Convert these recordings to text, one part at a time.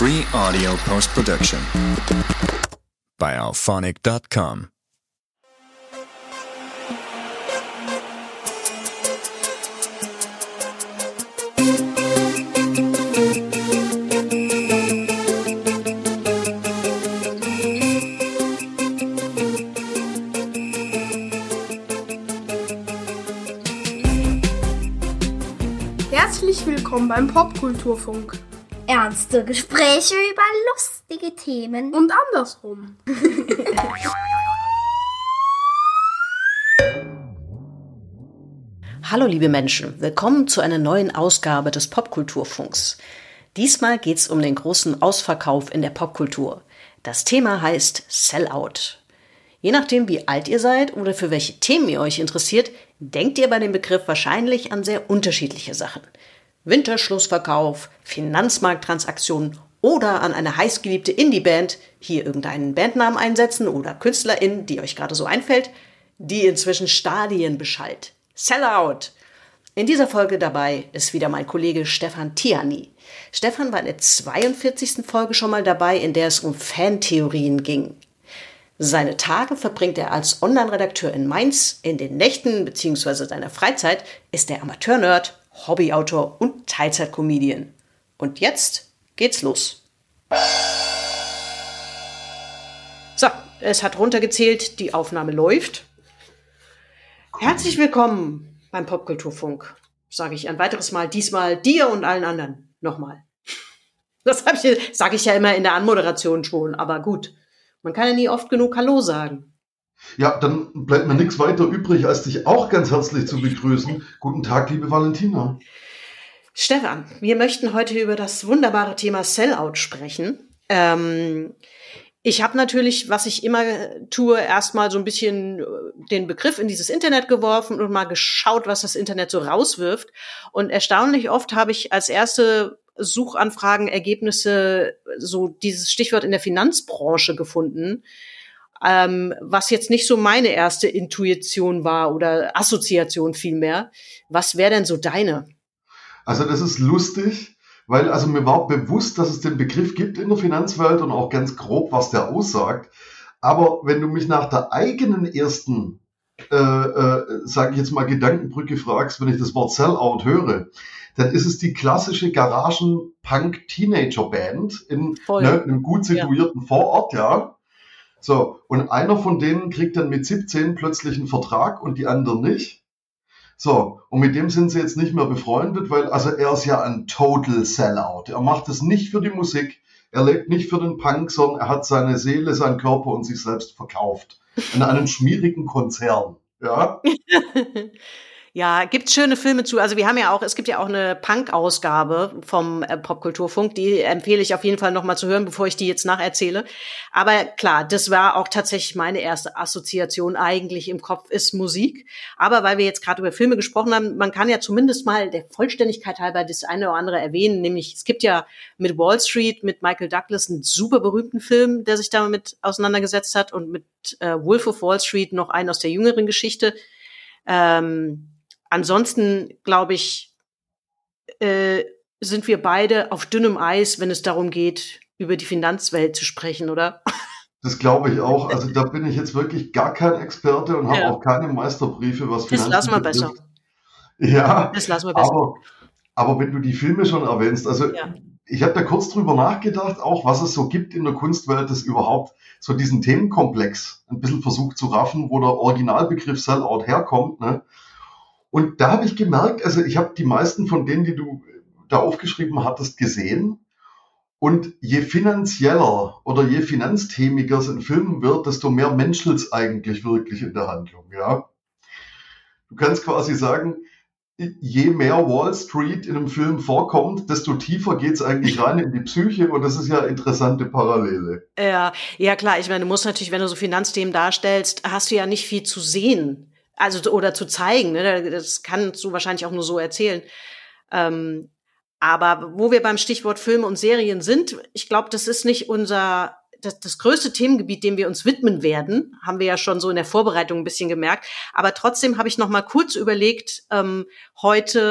Free audio post-production by alphonic.com. Herzlich willkommen beim Popkulturfunk. Ernste Gespräche über lustige Themen. Und andersrum. Hallo liebe Menschen, willkommen zu einer neuen Ausgabe des Popkulturfunks. Diesmal geht's um den großen Ausverkauf in der Popkultur. Das Thema heißt Sellout. Je nachdem, wie alt ihr seid oder für welche Themen ihr euch interessiert, denkt ihr bei dem Begriff wahrscheinlich an sehr unterschiedliche Sachen. Winterschlussverkauf, Finanzmarkttransaktionen oder an eine heißgeliebte Indie-Band, hier irgendeinen Bandnamen einsetzen oder KünstlerInnen, die euch gerade so einfällt, die inzwischen Stadien beschallt. Sellout! In dieser Folge dabei ist wieder mein Kollege Stefan Tiani. Stefan war in der 42. Folge schon mal dabei, in der es um Fantheorien ging. Seine Tage verbringt er als Online-Redakteur in Mainz. In den Nächten bzw. seiner Freizeit ist er Amateur-Nerd, Hobbyautor und Teilzeit-Comedian. Und jetzt geht's los. So, es hat runtergezählt, die Aufnahme läuft. Herzlich willkommen beim Popkulturfunk, sage ich ein weiteres Mal, diesmal dir und allen anderen nochmal. Das sage ich ja immer in der Anmoderation schon, aber gut, man kann ja nie oft genug Hallo sagen. Ja, dann bleibt mir nichts weiter übrig, als dich auch ganz herzlich zu begrüßen. Guten Tag, liebe Valentina. Stefan, wir möchten heute über das wunderbare Thema Sellout sprechen. Ich habe natürlich, was ich immer tue, erstmal so ein bisschen den Begriff in dieses Internet geworfen und mal geschaut, was das Internet so rauswirft. Und erstaunlich oft habe ich als erste Suchanfragen Ergebnisse so dieses Stichwort in der Finanzbranche gefunden. Was jetzt nicht so meine erste Intuition war oder Assoziation vielmehr. Was wäre denn so deine? Also das ist lustig, weil also mir war bewusst, dass es den Begriff gibt in der Finanzwelt und auch ganz grob, was der aussagt. Aber wenn du mich nach der eigenen ersten, sage ich jetzt mal, Gedankenbrücke fragst, wenn ich das Wort Sellout höre, dann ist es die klassische Garagen-Punk-Teenager-Band in einem gut situierten Vorort, ja. So, und einer von denen kriegt dann mit 17 plötzlich einen Vertrag und die anderen nicht. So, und mit dem sind sie jetzt nicht mehr befreundet, weil also er ist ja ein Total Sellout. Er macht es nicht für die Musik, er lebt nicht für den Punk, sondern er hat seine Seele, seinen Körper und sich selbst verkauft. In einem schmierigen Konzern, ja. Ja, gibt's schöne Filme zu. Also es gibt ja auch eine Punk-Ausgabe vom Popkulturfunk, die empfehle ich auf jeden Fall nochmal zu hören, bevor ich die jetzt nacherzähle. Aber klar, das war auch tatsächlich meine erste Assoziation eigentlich im Kopf, ist Musik. Aber weil wir jetzt gerade über Filme gesprochen haben, man kann ja zumindest mal der Vollständigkeit halber das eine oder andere erwähnen, nämlich es gibt ja mit Wall Street, mit Michael Douglas einen super berühmten Film, der sich damit auseinandergesetzt hat und mit Wolf of Wall Street noch einen aus der jüngeren Geschichte. Ansonsten, glaube ich, sind wir beide auf dünnem Eis, wenn es darum geht, über die Finanzwelt zu sprechen, oder? Das glaube ich auch. Also da bin ich jetzt wirklich gar kein Experte und habe auch keine Meisterbriefe, was Finanzen betrifft. Das lassen wir betrifft. besser. Ja, das lassen wir besser. Aber wenn du die Filme schon erwähnst, also ich habe da kurz drüber nachgedacht, auch was es so gibt in der Kunstwelt, das überhaupt so diesen Themenkomplex ein bisschen versucht zu raffen, wo der Originalbegriff Sellout herkommt, ne? Und da habe ich gemerkt, also ich habe die meisten von denen, die du da aufgeschrieben hattest, gesehen. Und je finanzieller oder je finanzthemiger es in Filmen wird, desto mehr menschelt's eigentlich wirklich in der Handlung, ja. Du kannst quasi sagen, je mehr Wall Street in einem Film vorkommt, desto tiefer geht's eigentlich rein in die Psyche und das ist ja eine interessante Parallele. Ja, klar. Ich meine, du musst natürlich, wenn du so Finanzthemen darstellst, hast du ja nicht viel zu sehen. Also, oder zu zeigen, ne? Das kannst du wahrscheinlich auch nur so erzählen. Aber wo wir beim Stichwort Filme und Serien sind, ich glaube, das ist nicht das größte Themengebiet, dem wir uns widmen werden, haben wir ja schon so in der Vorbereitung ein bisschen gemerkt. Aber trotzdem habe ich noch mal kurz überlegt, heute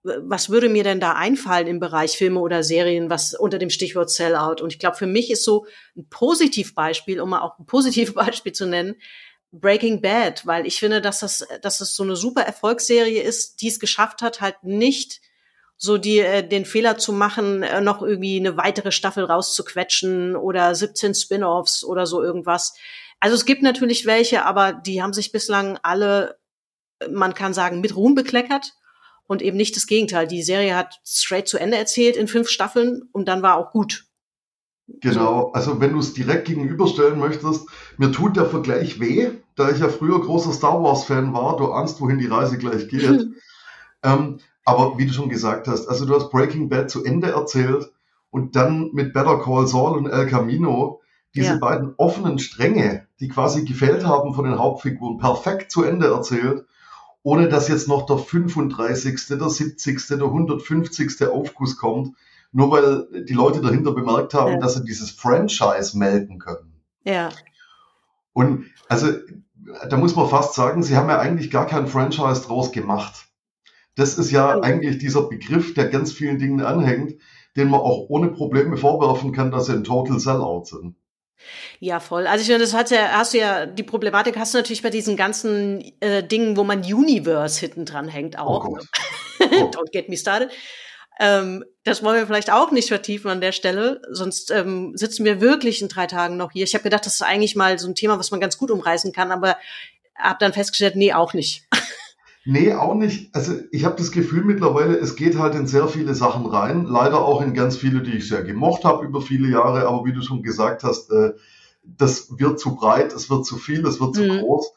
was würde mir denn da einfallen im Bereich Filme oder Serien, was unter dem Stichwort Sellout? Und ich glaube, für mich ist so ein Positivbeispiel, um mal auch ein positives Beispiel zu nennen, Breaking Bad, weil ich finde, dass das so eine super Erfolgsserie ist, die es geschafft hat, halt nicht so den Fehler zu machen, noch irgendwie eine weitere Staffel rauszuquetschen oder 17 Spin-offs oder so irgendwas. Also es gibt natürlich welche, aber die haben sich bislang alle, man kann sagen, mit Ruhm bekleckert und eben nicht das Gegenteil. Die Serie hat straight zu Ende erzählt in 5 Staffeln und dann war auch gut. Genau, also wenn du es direkt gegenüberstellen möchtest, mir tut der Vergleich weh, da ich ja früher großer Star Wars-Fan war, du ahnst, wohin die Reise gleich geht. Aber wie du schon gesagt hast, also du hast Breaking Bad zu Ende erzählt und dann mit Better Call Saul und El Camino diese beiden offenen Stränge, die quasi gefehlt haben von den Hauptfiguren, perfekt zu Ende erzählt, ohne dass jetzt noch der 35., der 70., der 150. Aufguss kommt, nur weil die Leute dahinter bemerkt haben, dass sie dieses Franchise melden können. Ja. Und also da muss man fast sagen, sie haben ja eigentlich gar kein Franchise draus gemacht. Das ist ja eigentlich dieser Begriff, der ganz vielen Dingen anhängt, den man auch ohne Probleme vorwerfen kann, dass sie ein Total Sellout sind. Ja, voll. Also ich finde, hast du ja, die Problematik hast du natürlich bei diesen ganzen Dingen, wo man Universe hinten dran hängt auch. Oh Gott. Don't get me started. Das wollen wir vielleicht auch nicht vertiefen an der Stelle, sonst sitzen wir wirklich in 3 Tagen noch hier. Ich habe gedacht, das ist eigentlich mal so ein Thema, was man ganz gut umreißen kann, aber habe dann festgestellt, nee, auch nicht. Nee, auch nicht. Also ich habe das Gefühl mittlerweile, es geht halt in sehr viele Sachen rein. Leider auch in ganz viele, die ich sehr gemocht habe über viele Jahre. Aber wie du schon gesagt hast, das wird zu breit, es wird zu viel, es wird zu groß.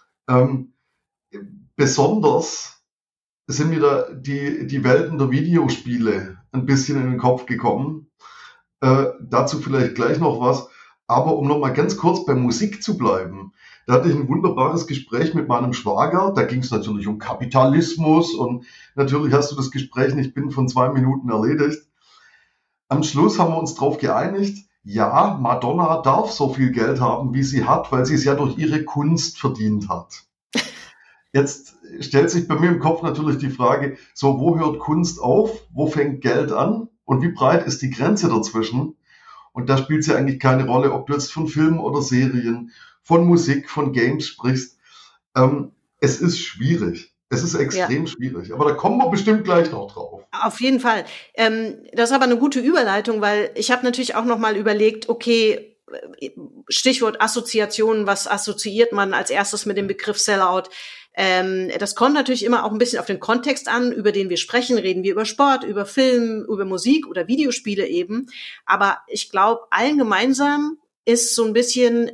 Besonders sind mir da die Welten der Videospiele ein bisschen in den Kopf gekommen. Dazu vielleicht gleich noch was. Aber um noch mal ganz kurz bei Musik zu bleiben, da hatte ich ein wunderbares Gespräch mit meinem Schwager. Da ging es natürlich um Kapitalismus und natürlich hast du das Gespräch nicht binnen von 2 Minuten erledigt. Am Schluss haben wir uns darauf geeinigt, ja, Madonna darf so viel Geld haben, wie sie hat, weil sie es ja durch ihre Kunst verdient hat. Jetzt stellt sich bei mir im Kopf natürlich die Frage, so wo hört Kunst auf, wo fängt Geld an und wie breit ist die Grenze dazwischen? Und da spielt es ja eigentlich keine Rolle, ob du jetzt von Filmen oder Serien, von Musik, von Games sprichst. Es ist schwierig. Es ist extrem schwierig. Aber da kommen wir bestimmt gleich noch drauf. Auf jeden Fall. Das ist aber eine gute Überleitung, weil ich habe natürlich auch noch mal überlegt, okay, Stichwort Assoziationen, was assoziiert man als erstes mit dem Begriff Sellout? Das kommt natürlich immer auch ein bisschen auf den Kontext an, über den wir sprechen. Reden wir über Sport, über Film, über Musik oder Videospiele eben. Aber ich glaube, allen gemeinsam ist so ein bisschen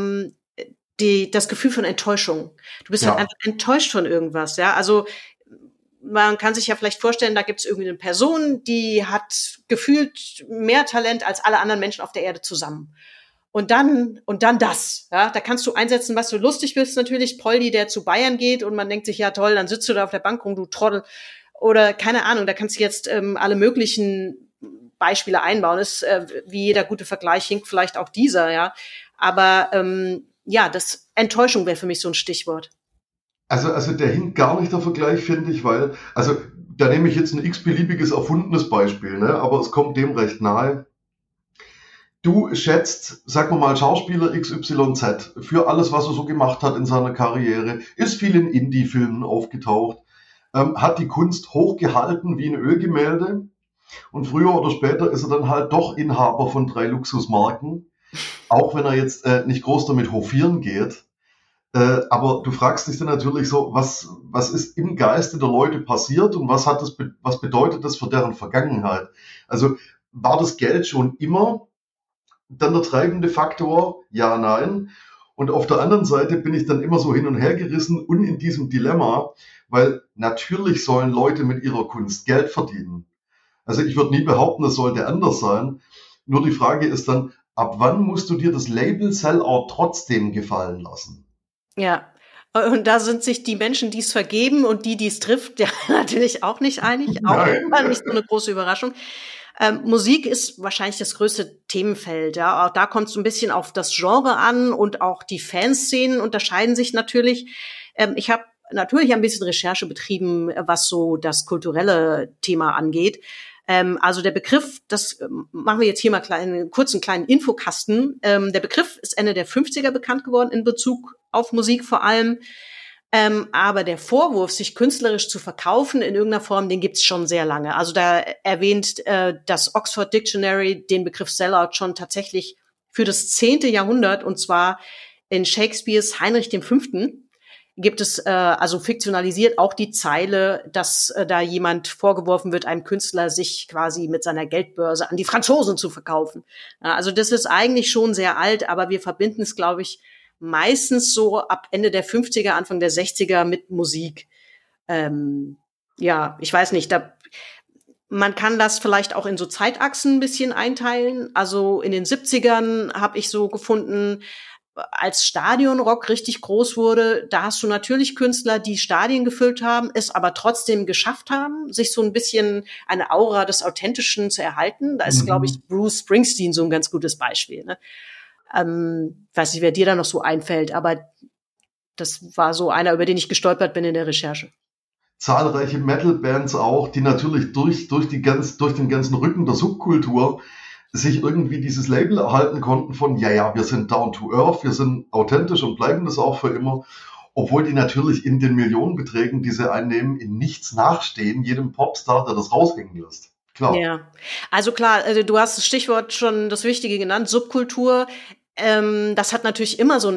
das Gefühl von Enttäuschung. Du bist halt einfach enttäuscht von irgendwas, ja. Also man kann sich ja vielleicht vorstellen, da gibt es irgendwie eine Person, die hat gefühlt mehr Talent als alle anderen Menschen auf der Erde zusammen. Und dann das, ja, da kannst du einsetzen, was du lustig bist, natürlich, Poldi, der zu Bayern geht und man denkt sich, ja toll, dann sitzt du da auf der Bank rum, du Trottel, oder keine Ahnung, da kannst du jetzt alle möglichen Beispiele einbauen, ist wie jeder gute Vergleich hinkt vielleicht auch dieser, ja, aber das Enttäuschung wäre für mich so ein Stichwort. Also der hinkt gar nicht, der Vergleich, finde ich, weil, also da nehme ich jetzt ein x-beliebiges erfundenes Beispiel, ne, aber es kommt dem recht nahe. Du schätzt, sag mal, Schauspieler XYZ für alles, was er so gemacht hat in seiner Karriere, ist viel in Indie-Filmen aufgetaucht, hat die Kunst hochgehalten wie ein Ölgemälde und früher oder später ist er dann halt doch Inhaber von 3 Luxusmarken, auch wenn er jetzt nicht groß damit hofieren geht. Aber du fragst dich dann natürlich so, was ist im Geiste der Leute passiert und was bedeutet das für deren Vergangenheit? Also war das Geld schon immer dann der treibende Faktor? Ja, nein. Und auf der anderen Seite bin ich dann immer so hin und her gerissen und in diesem Dilemma, weil natürlich sollen Leute mit ihrer Kunst Geld verdienen. Also ich würde nie behaupten, das sollte anders sein. Nur die Frage ist dann, ab wann musst du dir das Label Sellout trotzdem gefallen lassen? Ja, und da sind sich die Menschen, die es vergeben und die es trifft, ja natürlich auch nicht einig. Auch nicht so eine große Überraschung. Musik ist wahrscheinlich das größte Themenfeld. Ja, auch da kommt es ein bisschen auf das Genre an und auch die Fanszenen unterscheiden sich natürlich. Ich habe natürlich ein bisschen Recherche betrieben, was so das kulturelle Thema angeht. Also der Begriff, das machen wir jetzt hier mal kurz einen kleinen Infokasten. Der Begriff ist Ende der 50er bekannt geworden in Bezug auf Musik vor allem. Aber der Vorwurf, sich künstlerisch zu verkaufen in irgendeiner Form, den gibt's schon sehr lange. Also da erwähnt das Oxford Dictionary den Begriff Sellout schon tatsächlich für das 10. Jahrhundert, und zwar in Shakespeares Heinrich V. gibt es also fiktionalisiert auch die Zeile, dass da jemand vorgeworfen wird, einem Künstler sich quasi mit seiner Geldbörse an die Franzosen zu verkaufen. Also das ist eigentlich schon sehr alt, aber wir verbinden es, glaube ich, meistens so ab Ende der 50er, Anfang der 60er mit Musik. Ja, ich weiß nicht, man kann das vielleicht auch in so Zeitachsen ein bisschen einteilen. Also in den 70ern habe ich so gefunden, als Stadionrock richtig groß wurde, da hast du natürlich Künstler, die Stadien gefüllt haben, es aber trotzdem geschafft haben, sich so ein bisschen eine Aura des Authentischen zu erhalten. Da ist, glaube ich, Bruce Springsteen so ein ganz gutes Beispiel, ne? Weiß nicht, wer dir da noch so einfällt, aber das war so einer, über den ich gestolpert bin in der Recherche. Zahlreiche Metal-Bands auch, die natürlich durch den ganzen Rücken der Subkultur sich irgendwie dieses Label erhalten konnten von, ja, wir sind down to earth, wir sind authentisch und bleiben das auch für immer, obwohl die natürlich in den Millionenbeträgen, die sie einnehmen, in nichts nachstehen, jedem Popstar, der das raushängen lässt. Klar. Ja, also klar, du hast das Stichwort schon das Wichtige genannt, Subkultur. Das hat natürlich immer so ein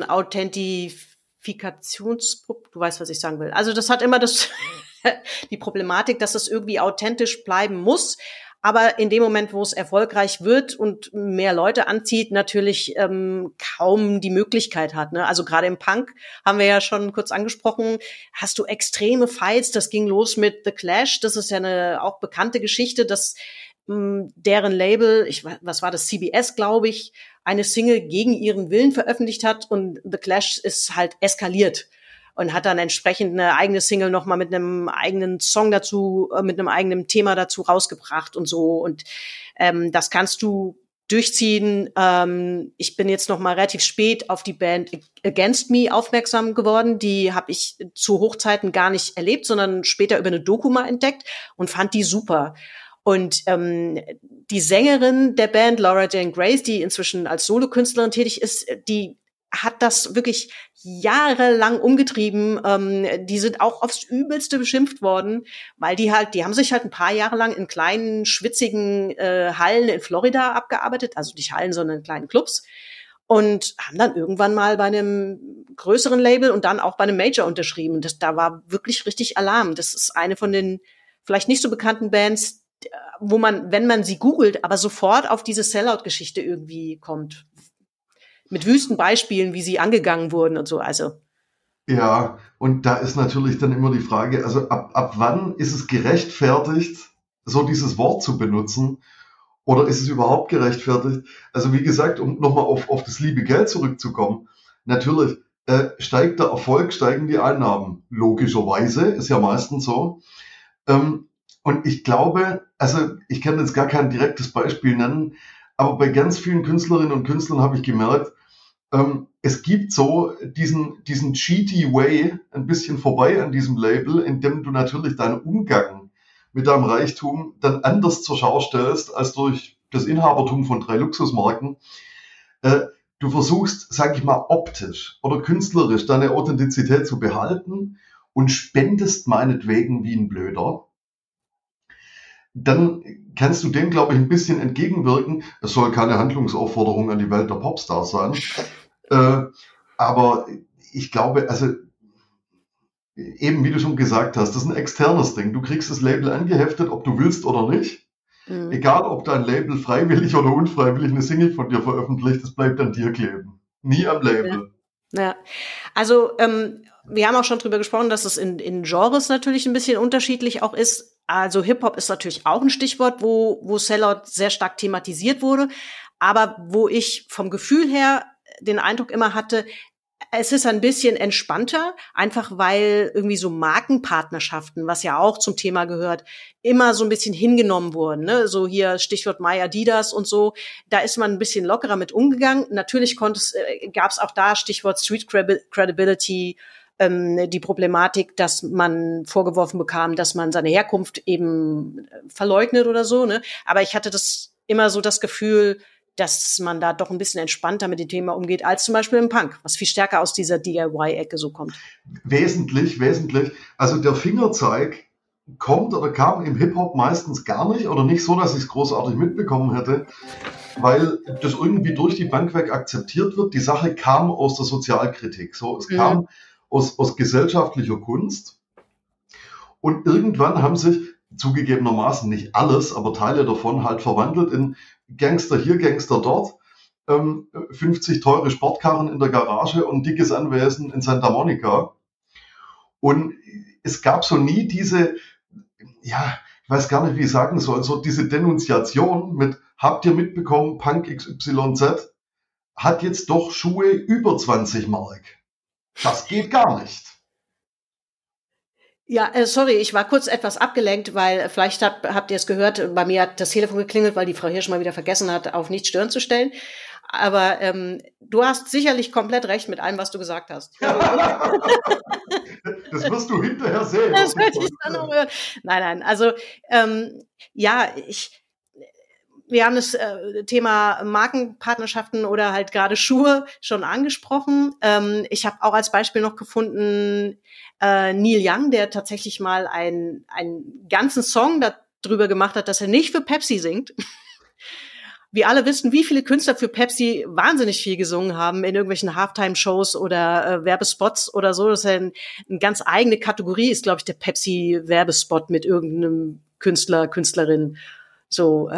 Authentifikations-, du weißt, was ich sagen will. Also das hat immer die Problematik, dass es irgendwie authentisch bleiben muss, aber in dem Moment, wo es erfolgreich wird und mehr Leute anzieht, natürlich kaum die Möglichkeit hat, ne? Also gerade im Punk, haben wir ja schon kurz angesprochen, hast du extreme Fights. Das ging los mit The Clash. Das ist ja eine auch bekannte Geschichte, dass deren Label, was war das, CBS, glaube ich, eine Single gegen ihren Willen veröffentlicht hat, und The Clash ist halt eskaliert und hat dann entsprechend eine eigene Single nochmal mit einem eigenen Song dazu, mit einem eigenen Thema dazu rausgebracht und so. Und das kannst du durchziehen. Ich bin jetzt nochmal relativ spät auf die Band Against Me aufmerksam geworden. Die habe ich zu Hochzeiten gar nicht erlebt, sondern später über eine Doku mal entdeckt und fand die super. Und die Sängerin der Band, Laura Jane Grace, die inzwischen als Solokünstlerin tätig ist, die hat das wirklich jahrelang umgetrieben. Die sind auch aufs Übelste beschimpft worden, weil die haben sich halt ein paar Jahre lang in kleinen, schwitzigen Hallen in Florida abgearbeitet. Also nicht Hallen, sondern in kleinen Clubs. Und haben dann irgendwann mal bei einem größeren Label und dann auch bei einem Major unterschrieben. Da war wirklich richtig Alarm. Das ist eine von den vielleicht nicht so bekannten Bands, wo man, wenn man sie googelt, aber sofort auf diese Sellout-Geschichte irgendwie kommt. Mit wüsten Beispielen, wie sie angegangen wurden und so, also. Ja, und da ist natürlich dann immer die Frage, also ab wann ist es gerechtfertigt, so dieses Wort zu benutzen, oder ist es überhaupt gerechtfertigt? Also wie gesagt, um nochmal auf das liebe Geld zurückzukommen, natürlich steigt der Erfolg, steigen die Einnahmen. Logischerweise, ist ja meistens so. Und ich glaube, also ich kann jetzt gar kein direktes Beispiel nennen, aber bei ganz vielen Künstlerinnen und Künstlern habe ich gemerkt, es gibt so diesen cheaty Way ein bisschen vorbei an diesem Label, in dem du natürlich deinen Umgang mit deinem Reichtum dann anders zur Schau stellst als durch das Inhabertum von 3 Luxusmarken. Du versuchst, sag ich mal, optisch oder künstlerisch deine Authentizität zu behalten und spendest meinetwegen wie ein Blöder. Dann kannst du dem, glaube ich, ein bisschen entgegenwirken. Es soll keine Handlungsaufforderung an die Welt der Popstars sein. Aber ich glaube, also eben wie du schon gesagt hast, das ist ein externes Ding. Du kriegst das Label angeheftet, ob du willst oder nicht. Mhm. Egal, ob dein Label freiwillig oder unfreiwillig eine Single von dir veröffentlicht, das bleibt an dir kleben. Nie am Label. Ja. Also wir haben auch schon drüber gesprochen, dass es in Genres natürlich ein bisschen unterschiedlich auch ist. Also Hip-Hop ist natürlich auch ein Stichwort, wo Sellout sehr stark thematisiert wurde, aber wo ich vom Gefühl her den Eindruck immer hatte, es ist ein bisschen entspannter, einfach weil irgendwie so Markenpartnerschaften, was ja auch zum Thema gehört, immer so ein bisschen hingenommen wurden, ne? So hier Stichwort My Adidas und so, da ist man ein bisschen lockerer mit umgegangen. Natürlich gab es auch da Stichwort Street Credibility, die Problematik, dass man vorgeworfen bekam, dass man seine Herkunft eben verleugnet oder so, ne? Aber ich hatte das immer so das Gefühl, dass man da doch ein bisschen entspannter mit dem Thema umgeht, als zum Beispiel im Punk, was viel stärker aus dieser DIY-Ecke so kommt. Wesentlich. Also der Fingerzeig kommt oder kam im Hip-Hop meistens gar nicht oder nicht so, dass ich es großartig mitbekommen hätte, weil das irgendwie durch die Bank weg akzeptiert wird. Die Sache kam aus der Sozialkritik. So, es kam aus gesellschaftlicher Kunst. Und irgendwann haben sich zugegebenermaßen nicht alles, aber Teile davon halt verwandelt in Gangster hier, Gangster dort, 50 teure Sportkarren in der Garage und dickes Anwesen in Santa Monica. Und es gab so nie diese, ja, ich weiß gar nicht, wie ich sagen soll, so diese Denunziation mit, habt ihr mitbekommen, Punk XYZ hat jetzt doch Schuhe über 20 Mark. Das geht gar nicht. Ja, sorry, ich war kurz etwas abgelenkt, weil vielleicht habt ihr es gehört, bei mir hat das Telefon geklingelt, weil die Frau Hirsch mal wieder vergessen hat, auf nicht stören zu stellen. Aber du hast sicherlich komplett recht mit allem, was du gesagt hast. Das wirst du hinterher sehen. Das werde ich dann noch hören. Nein, also wir haben das Thema Markenpartnerschaften oder halt gerade Schuhe schon angesprochen. Ich habe auch als Beispiel noch gefunden Neil Young, der tatsächlich mal einen ganzen Song darüber gemacht hat, dass er nicht für Pepsi singt. Wir alle wissen, wie viele Künstler für Pepsi wahnsinnig viel gesungen haben in irgendwelchen Halftime-Shows oder Werbespots oder so. Das ist eine ganz eigene Kategorie, ist, glaube ich, der Pepsi-Werbespot mit irgendeinem Künstlerin. So,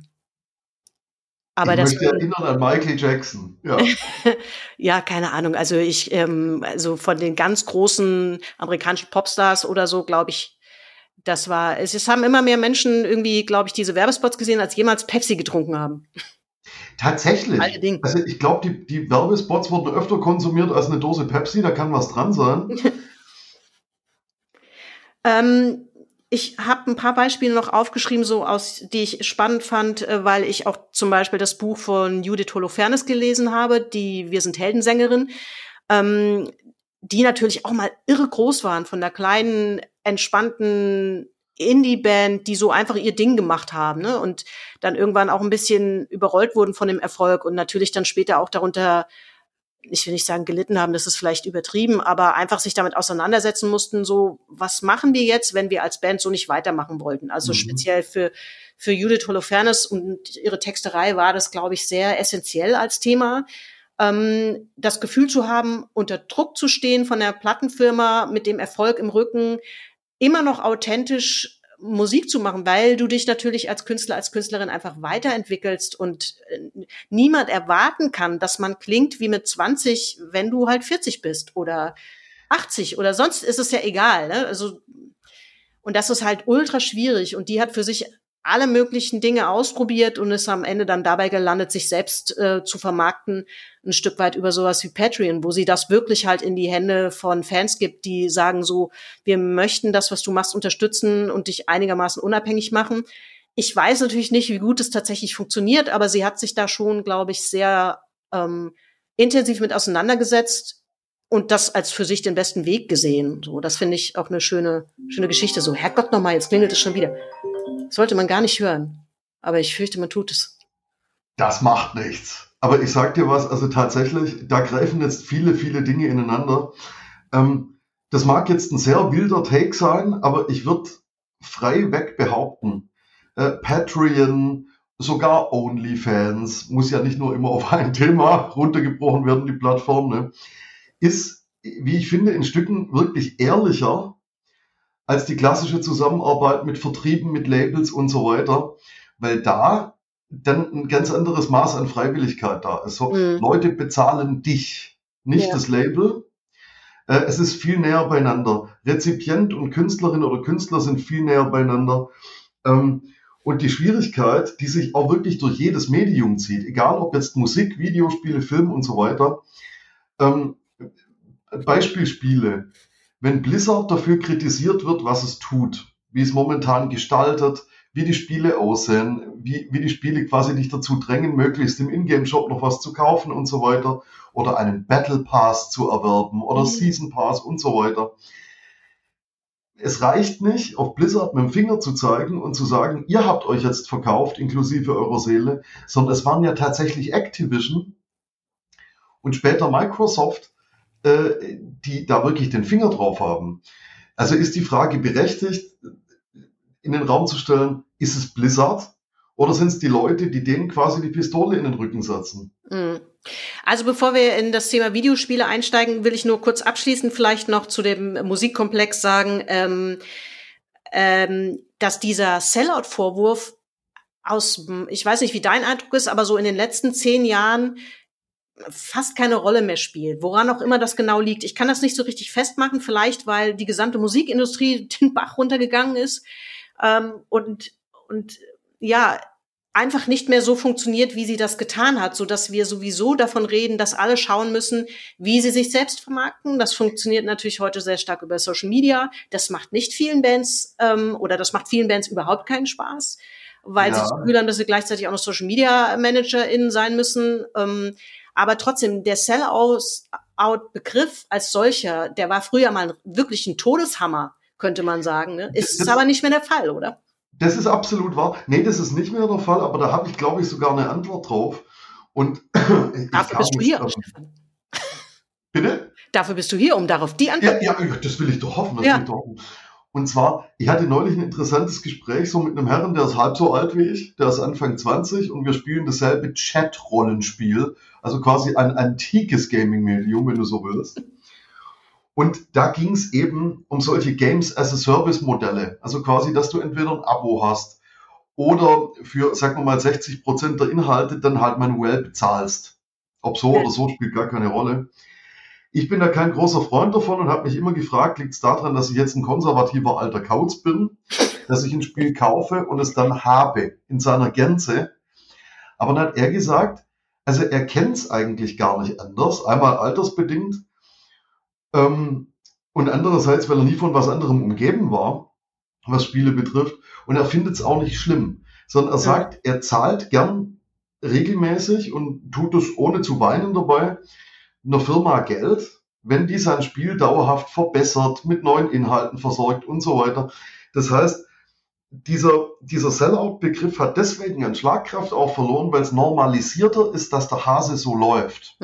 aber ich das möchte erinnern an Michael Jackson. Ja, ja, keine Ahnung. Also also von den ganz großen amerikanischen Popstars oder so, glaube ich, es haben immer mehr Menschen irgendwie, glaube ich, diese Werbespots gesehen, als jemals Pepsi getrunken haben. Tatsächlich. Also ich glaube, die Werbespots wurden öfter konsumiert als eine Dose Pepsi, da kann was dran sein. Ich habe ein paar Beispiele noch aufgeschrieben, die ich spannend fand, weil ich auch zum Beispiel das Buch von Judith Holofernes gelesen habe, die Wir sind Heldensängerin, die natürlich auch mal irre groß waren, von der kleinen, entspannten Indie-Band, die so einfach ihr Ding gemacht haben, ne? Und dann irgendwann auch ein bisschen überrollt wurden von dem Erfolg und natürlich dann später auch darunter, ich will nicht sagen gelitten haben, das ist vielleicht übertrieben, aber einfach sich damit auseinandersetzen mussten, so, was machen wir jetzt, wenn wir als Band so nicht weitermachen wollten? Also speziell für Judith Holofernes und ihre Texterei war das, glaube ich, sehr essentiell als Thema. Das Gefühl zu haben, unter Druck zu stehen von der Plattenfirma mit dem Erfolg im Rücken, immer noch authentisch Musik zu machen, weil du dich natürlich als Künstler, als Künstlerin einfach weiterentwickelst und niemand erwarten kann, dass man klingt wie mit 20, wenn du halt 40 bist oder 80 oder sonst ist es ja egal, ne? Also, und das ist halt ultra schwierig und die hat für sich alle möglichen Dinge ausprobiert und ist am Ende dann dabei gelandet, sich selbst zu vermarkten, ein Stück weit über sowas wie Patreon, wo sie das wirklich halt in die Hände von Fans gibt, die sagen so, wir möchten das, was du machst, unterstützen und dich einigermaßen unabhängig machen. Ich weiß natürlich nicht, wie gut es tatsächlich funktioniert, aber sie hat sich da schon, glaube ich, sehr intensiv mit auseinandergesetzt und das als für sich den besten Weg gesehen. So, das finde ich auch eine schöne Geschichte. So, Herrgott nochmal, jetzt klingelt es schon wieder. Sollte man gar nicht hören. Aber ich fürchte, man tut es. Das macht nichts. Aber ich sag dir was, also tatsächlich, da greifen jetzt viele, viele Dinge ineinander. Das mag jetzt ein sehr wilder Take sein, aber ich würde frei weg behaupten, Patreon, sogar OnlyFans, muss ja nicht nur immer auf ein Thema runtergebrochen werden, die Plattform, ne, ist, wie ich finde, in Stücken wirklich ehrlicher als die klassische Zusammenarbeit mit Vertrieben, mit Labels und so weiter, weil da dann ein ganz anderes Maß an Freiwilligkeit da ist. So, Leute bezahlen dich, nicht das Label. Es ist viel näher beieinander. Rezipient und Künstlerin oder Künstler sind viel näher beieinander. Und die Schwierigkeit, die sich auch wirklich durch jedes Medium zieht, egal ob jetzt Musik, Videospiele, Film und so weiter, Beispielspiele, wenn Blizzard dafür kritisiert wird, was es tut, wie es momentan gestaltet, wie die Spiele aussehen, wie die Spiele quasi dich dazu drängen, möglichst im Ingame-Shop noch was zu kaufen und so weiter oder einen Battle Pass zu erwerben oder Season Pass und so weiter. Es reicht nicht, auf Blizzard mit dem Finger zu zeigen und zu sagen, ihr habt euch jetzt verkauft, inklusive eurer Seele, sondern es waren ja tatsächlich Activision und später Microsoft, die da wirklich den Finger drauf haben. Also ist die Frage berechtigt, in den Raum zu stellen, ist es Blizzard oder sind es die Leute, die denen quasi die Pistole in den Rücken setzen? Also bevor wir in das Thema Videospiele einsteigen, will ich nur kurz abschließend vielleicht noch zu dem Musikkomplex sagen, dass dieser Sellout-Vorwurf ich weiß nicht, wie dein Eindruck ist, aber so in den letzten 10 Jahren fast keine Rolle mehr spielt. Woran auch immer das genau liegt. Ich kann das nicht so richtig festmachen, vielleicht weil die gesamte Musikindustrie den Bach runtergegangen ist und ja, einfach nicht mehr so funktioniert, wie sie das getan hat, so dass wir sowieso davon reden, dass alle schauen müssen, wie sie sich selbst vermarkten. Das funktioniert natürlich heute sehr stark über Social Media. Das macht nicht vielen Bands oder das macht vielen Bands überhaupt keinen Spaß, weil sie das Gefühl haben, dass sie gleichzeitig auch noch Social Media ManagerInnen sein müssen. Aber trotzdem, der Sell-Out-Begriff als solcher, der war früher mal wirklich ein Todeshammer, könnte man sagen. Ne? Ist aber nicht mehr der Fall, oder? Das ist absolut wahr. Nee, das ist nicht mehr der Fall, aber da habe ich, glaube ich, sogar eine Antwort drauf. Und dafür bist du hier, Stefan. Bitte? Dafür bist du hier, um darauf die Antwort zu geben. Ja, das will ich doch hoffen. Das will ich doch hoffen. Und zwar, ich hatte neulich ein interessantes Gespräch so mit einem Herrn, der ist halb so alt wie ich, der ist Anfang 20 und wir spielen dasselbe Chat-Rollenspiel, also quasi ein antikes Gaming-Medium, wenn du so willst. Und da ging es eben um solche Games-as-a-Service-Modelle, also quasi, dass du entweder ein Abo hast oder für, sagen wir mal, 60% der Inhalte dann halt manuell bezahlst. Ob so oder so, spielt gar keine Rolle. Ich bin da kein großer Freund davon und habe mich immer gefragt, liegt es daran, dass ich jetzt ein konservativer alter Kauz bin, dass ich ein Spiel kaufe und es dann habe in seiner Gänze. Aber dann hat er gesagt, also er kennt es eigentlich gar nicht anders, einmal altersbedingt und andererseits, weil er nie von was anderem umgeben war, was Spiele betrifft, und er findet es auch nicht schlimm, sondern er sagt, er zahlt gern regelmäßig und tut es ohne zu weinen dabei, einer Firma Geld, wenn die sein Spiel dauerhaft verbessert, mit neuen Inhalten versorgt und so weiter. Das heißt, dieser Sellout-Begriff hat deswegen an Schlagkraft auch verloren, weil es normalisierter ist, dass der Hase so läuft.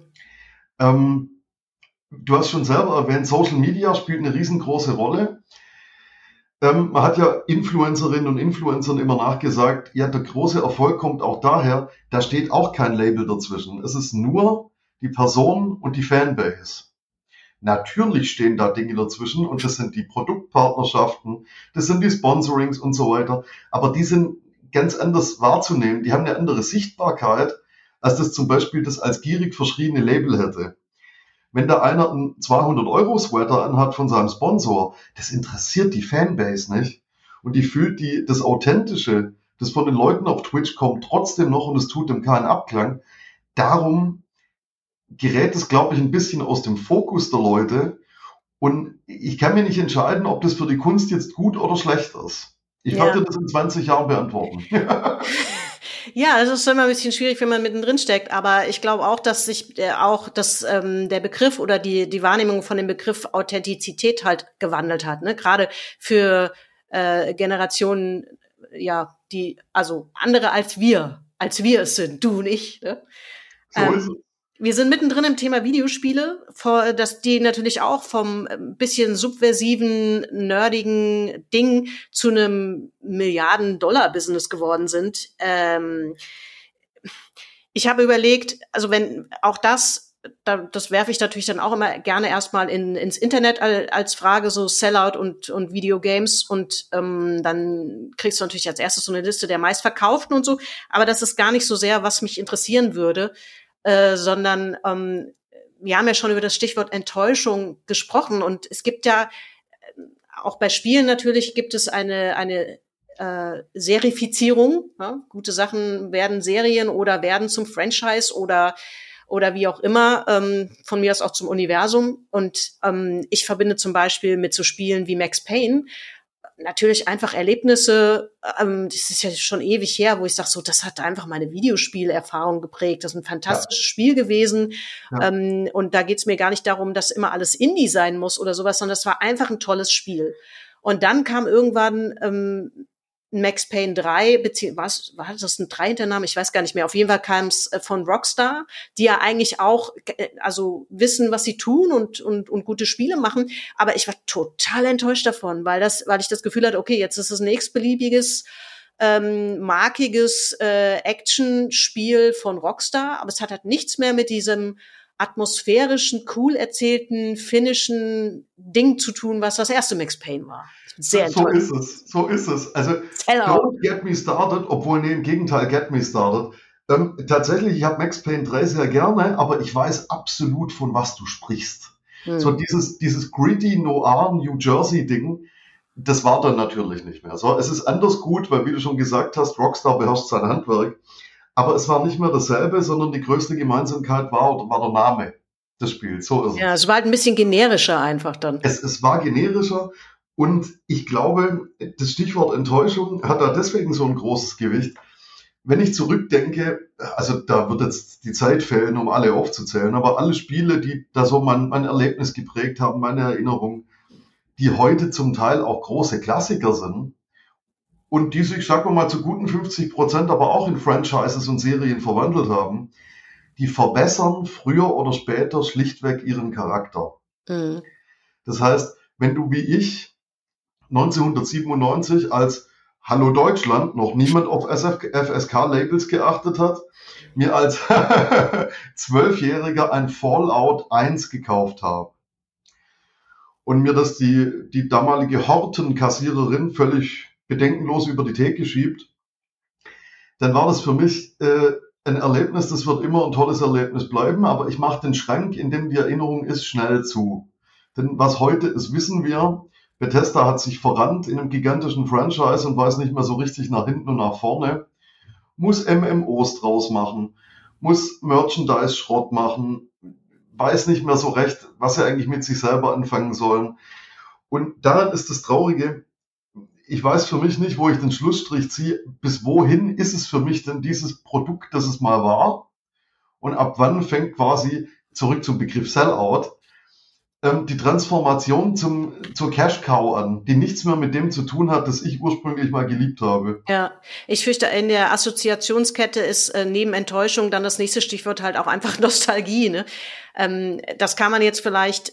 Du hast schon selber erwähnt, Social Media spielt eine riesengroße Rolle. Man hat ja Influencerinnen und Influencern immer nachgesagt, ja, der große Erfolg kommt auch daher, da steht auch kein Label dazwischen. Es ist nur die Person und die Fanbase. Natürlich stehen da Dinge dazwischen und das sind die Produktpartnerschaften, das sind die Sponsorings und so weiter, aber die sind ganz anders wahrzunehmen, die haben eine andere Sichtbarkeit, als das zum Beispiel das als gierig verschriene Label hätte. Wenn da einer einen 200-Euro-Sweater anhat von seinem Sponsor, das interessiert die Fanbase nicht und die fühlt das Authentische, das von den Leuten auf Twitch kommt, trotzdem noch und es tut dem keinen Abklang. Darum gerät es, glaube ich, ein bisschen aus dem Fokus der Leute und ich kann mir nicht entscheiden, ob das für die Kunst jetzt gut oder schlecht ist. Ich werde das in 20 Jahren beantworten. Ja, das ist immer ein bisschen schwierig, wenn man mittendrin steckt, aber ich glaube auch, dass sich der Begriff oder die Wahrnehmung von dem Begriff Authentizität halt gewandelt hat, ne? Gerade für Generationen, ja, die also andere als wir es sind, du und ich, ne? So ist es. Wir sind mittendrin im Thema Videospiele, dass die natürlich auch vom bisschen subversiven, nerdigen Ding zu einem Milliarden-Dollar-Business geworden sind. Ich habe überlegt, also wenn auch das werfe ich natürlich dann auch immer gerne erstmal ins Internet als Frage, so Sellout und Videogames und dann kriegst du natürlich als erstes so eine Liste der meistverkauften und so, aber das ist gar nicht so sehr, was mich interessieren würde, sondern wir haben ja schon über das Stichwort Enttäuschung gesprochen und es gibt ja auch bei Spielen natürlich gibt es eine Serifizierung. Ja? Gute Sachen werden Serien oder werden zum Franchise oder wie auch immer, von mir aus auch zum Universum. Und ich verbinde zum Beispiel mit so Spielen wie Max Payne natürlich einfach Erlebnisse, das ist ja schon ewig her, wo ich sage, so, das hat einfach meine Videospielerfahrung geprägt. Das ist ein fantastisches Spiel gewesen. Ja. Und da geht's mir gar nicht darum, dass immer alles Indie sein muss oder sowas, sondern es war einfach ein tolles Spiel. Und dann kam irgendwann Max Payne 3, beziehungsweise war das ein 3 Name? Ich weiß gar nicht mehr. Auf jeden Fall kam es von Rockstar, die ja eigentlich auch also wissen, was sie tun und gute Spiele machen. Aber ich war total enttäuscht davon, weil ich das Gefühl hatte, okay, jetzt ist es ein x-beliebiges, markiges Action-Spiel von Rockstar, aber es hat halt nichts mehr mit diesem atmosphärischen, cool erzählten, finnischen Ding zu tun, was das erste Max Payne war. Sehr enttäuscht. So ist es. Also, don't get me started, obwohl, nee, im Gegenteil, get me started. Tatsächlich, ich habe Max Payne 3 sehr gerne, aber ich weiß absolut, von was du sprichst. So dieses gritty Noir New Jersey Ding, das war dann natürlich nicht mehr. So, es ist anders gut, weil, wie du schon gesagt hast, Rockstar beherrscht sein Handwerk. Aber es war nicht mehr dasselbe, sondern die größte Gemeinsamkeit war der Name des Spiels. So ist es. Ja, es war halt ein bisschen generischer einfach dann. Es war generischer. Und ich glaube, das Stichwort Enttäuschung hat da deswegen so ein großes Gewicht. Wenn ich zurückdenke, also da wird jetzt die Zeit fehlen, um alle aufzuzählen, aber alle Spiele, die da so mein Erlebnis geprägt haben, meine Erinnerung, die heute zum Teil auch große Klassiker sind und die sich, sagen wir mal, zu guten 50% aber auch in Franchises und Serien verwandelt haben, die verbessern früher oder später schlichtweg ihren Charakter. Mhm. Das heißt, wenn du wie ich 1997 als Hallo Deutschland noch niemand auf FSK-Labels geachtet hat, mir als 12-Jähriger ein Fallout 1 gekauft habe und mir das die damalige Horten-Kassiererin völlig bedenkenlos über die Theke schiebt, dann war das für mich ein Erlebnis, das wird immer ein tolles Erlebnis bleiben, aber ich mache den Schrank, in dem die Erinnerung ist, schnell zu. Denn was heute ist, wissen wir, Bethesda hat sich verrannt in einem gigantischen Franchise und weiß nicht mehr so richtig nach hinten und nach vorne, muss MMOs draus machen, muss Merchandise-Schrott machen, weiß nicht mehr so recht, was sie eigentlich mit sich selber anfangen sollen. Und daran ist das Traurige, ich weiß für mich nicht, wo ich den Schlussstrich ziehe, bis wohin ist es für mich denn dieses Produkt, das es mal war, und ab wann fängt quasi, zurück zum Begriff Sellout, die Transformation zur Cash-Cow an, die nichts mehr mit dem zu tun hat, das ich ursprünglich mal geliebt habe. Ja, ich fürchte, in der Assoziationskette ist neben Enttäuschung dann das nächste Stichwort halt auch einfach Nostalgie. Ne? Das kann man jetzt vielleicht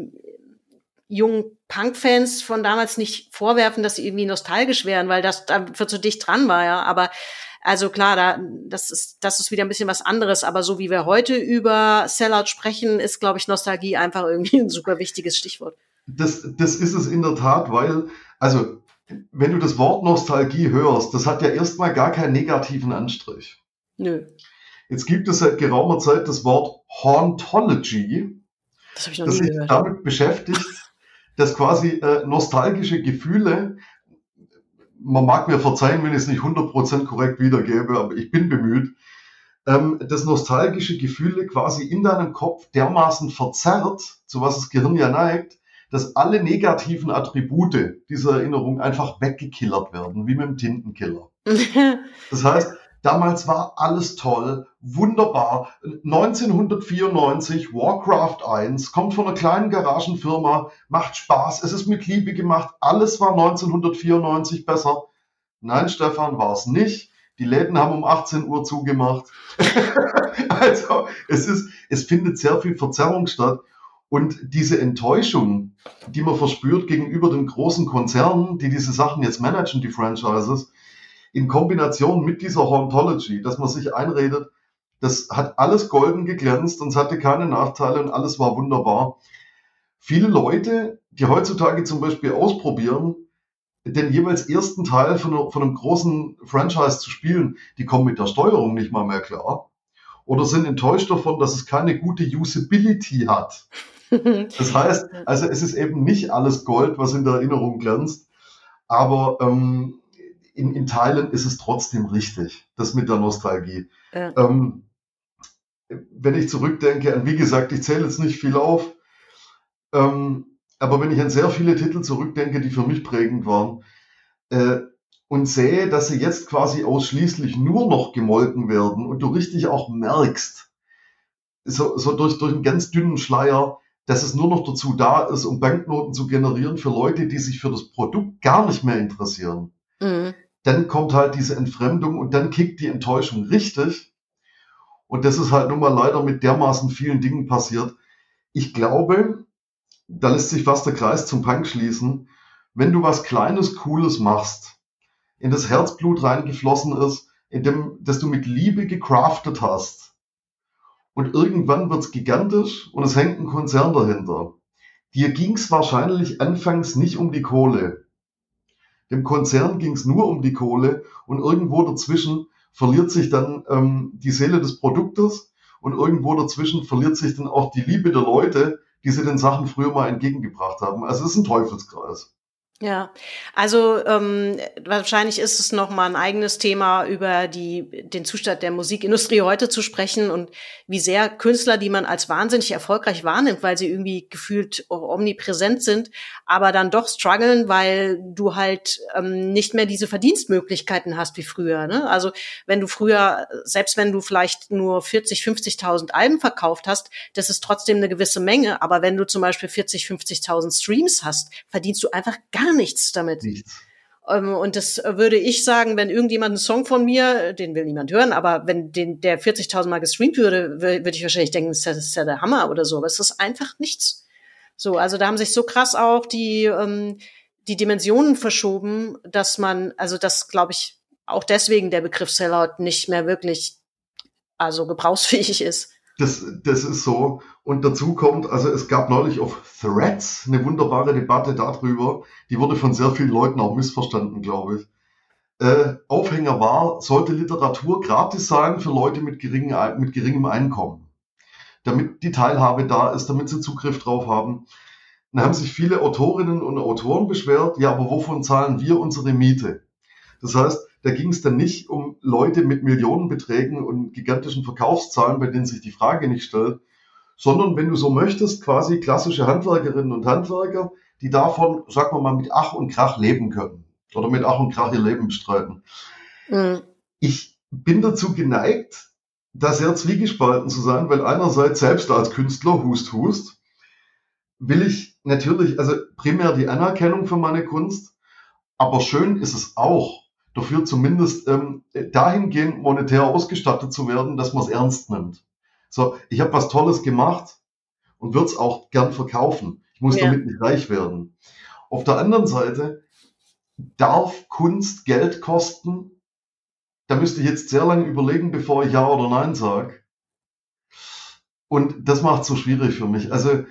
jungen Punk-Fans von damals nicht vorwerfen, dass sie irgendwie nostalgisch wären, weil das da für zu dicht dran war, ja. Aber also klar, das ist wieder ein bisschen was anderes, aber so wie wir heute über Sellout sprechen, ist, glaube ich, Nostalgie einfach irgendwie ein super wichtiges Stichwort. Das ist es in der Tat, weil, also, wenn du das Wort Nostalgie hörst, das hat ja erstmal gar keinen negativen Anstrich. Nö. Jetzt gibt es seit geraumer Zeit das Wort Hauntology, das habe ich noch das nie sich gehört. damit beschäftigt, dass quasi nostalgische Gefühle, man mag mir verzeihen, wenn ich es nicht 100% korrekt wiedergebe, aber ich bin bemüht, dass nostalgische Gefühle quasi in deinem Kopf dermaßen verzerrt, zu was das Gehirn ja neigt, dass alle negativen Attribute dieser Erinnerung einfach weggekillert werden, wie mit dem Tintenkiller. Das heißt, damals war alles toll, wunderbar. 1994, Warcraft 1, kommt von einer kleinen Garagenfirma, macht Spaß, es ist mit Liebe gemacht, alles war 1994 besser. Nein, Stefan, war es nicht. Die Läden haben um 18 Uhr zugemacht. Also, es findet sehr viel Verzerrung statt. Und diese Enttäuschung, die man verspürt gegenüber den großen Konzernen, die diese Sachen jetzt managen, die Franchises, in Kombination mit dieser Hauntology, dass man sich einredet, das hat alles golden geglänzt und es hatte keine Nachteile und alles war wunderbar. Viele Leute, die heutzutage zum Beispiel ausprobieren, den jeweils ersten Teil von einem großen Franchise zu spielen, die kommen mit der Steuerung nicht mal mehr klar oder sind enttäuscht davon, dass es keine gute Usability hat. Das heißt, also es ist eben nicht alles Gold, was in der Erinnerung glänzt, aber in Teilen ist es trotzdem richtig, das mit der Nostalgie. Ja. Wenn ich zurückdenke, wie gesagt, ich zähle jetzt nicht viel auf, aber wenn ich an sehr viele Titel zurückdenke, die für mich prägend waren, und sehe, dass sie jetzt quasi ausschließlich nur noch gemolken werden und du richtig auch merkst, so durch einen ganz dünnen Schleier, dass es nur noch dazu da ist, um Banknoten zu generieren für Leute, die sich für das Produkt gar nicht mehr interessieren. Mhm. Dann kommt halt diese Entfremdung und dann kickt die Enttäuschung richtig. Und das ist halt nun mal leider mit dermaßen vielen Dingen passiert. Ich glaube, da lässt sich fast der Kreis zum Punk schließen. Wenn du was Kleines, Cooles machst, in das Herzblut reingeflossen ist, das du mit Liebe gecraftet hast, und irgendwann wird's gigantisch und es hängt ein Konzern dahinter. Dir ging's wahrscheinlich anfangs nicht um die Kohle. Dem Konzern ging's nur um die Kohle und irgendwo dazwischen verliert sich dann die Seele des Produktes und irgendwo dazwischen verliert sich dann auch die Liebe der Leute, die sie den Sachen früher mal entgegengebracht haben. Also es ist ein Teufelskreis. Ja, also wahrscheinlich ist es noch mal ein eigenes Thema, über den Zustand der Musikindustrie heute zu sprechen und wie sehr Künstler, die man als wahnsinnig erfolgreich wahrnimmt, weil sie irgendwie gefühlt omnipräsent sind, aber dann doch strugglen, weil du halt nicht mehr diese Verdienstmöglichkeiten hast wie früher. Ne? Also wenn du früher, selbst wenn du vielleicht nur 40.000, 50.000 Alben verkauft hast, das ist trotzdem eine gewisse Menge, aber wenn du zum Beispiel 40.000, 50.000 Streams hast, verdienst du einfach gar nichts damit. Nichts. Und das würde ich sagen, wenn irgendjemand einen Song von mir, den will niemand hören, aber wenn der 40.000 Mal gestreamt würde ich wahrscheinlich denken, das ist ja der Hammer oder so, aber es ist einfach nichts. So, also da haben sich so krass auch die Dimensionen verschoben, dass glaube ich, auch deswegen der Begriff Sellout nicht mehr wirklich, gebrauchsfähig ist. Das ist so. Und dazu kommt, also es gab neulich auf Threads eine wunderbare Debatte darüber, die wurde von sehr vielen Leuten auch missverstanden, glaube ich. Aufhänger war, sollte Literatur gratis sein für Leute mit geringem Einkommen, damit die Teilhabe da ist, damit sie Zugriff drauf haben. Dann haben sich viele Autorinnen und Autoren beschwert, ja, aber wovon zahlen wir unsere Miete? Das heißt, da ging es dann nicht um Leute mit Millionenbeträgen und gigantischen Verkaufszahlen, bei denen sich die Frage nicht stellt, sondern wenn du so möchtest, quasi klassische Handwerkerinnen und Handwerker, die davon, sagen wir mal, mit Ach und Krach leben können oder mit Ach und Krach ihr Leben bestreiten. Mhm. Ich bin dazu geneigt, da sehr zwiegespalten zu sein, weil einerseits selbst als Künstler, Hust, will ich natürlich, also primär die Anerkennung für meine Kunst, aber schön ist es auch, dafür zumindest dahingehend monetär ausgestattet zu werden, dass man es ernst nimmt. So, ich habe was Tolles gemacht und würde es auch gern verkaufen. Ich muss damit nicht reich werden. Auf der anderen Seite darf Kunst Geld kosten. Da müsste ich jetzt sehr lange überlegen, bevor ich Ja oder Nein sage. Und das macht es so schwierig für mich. Also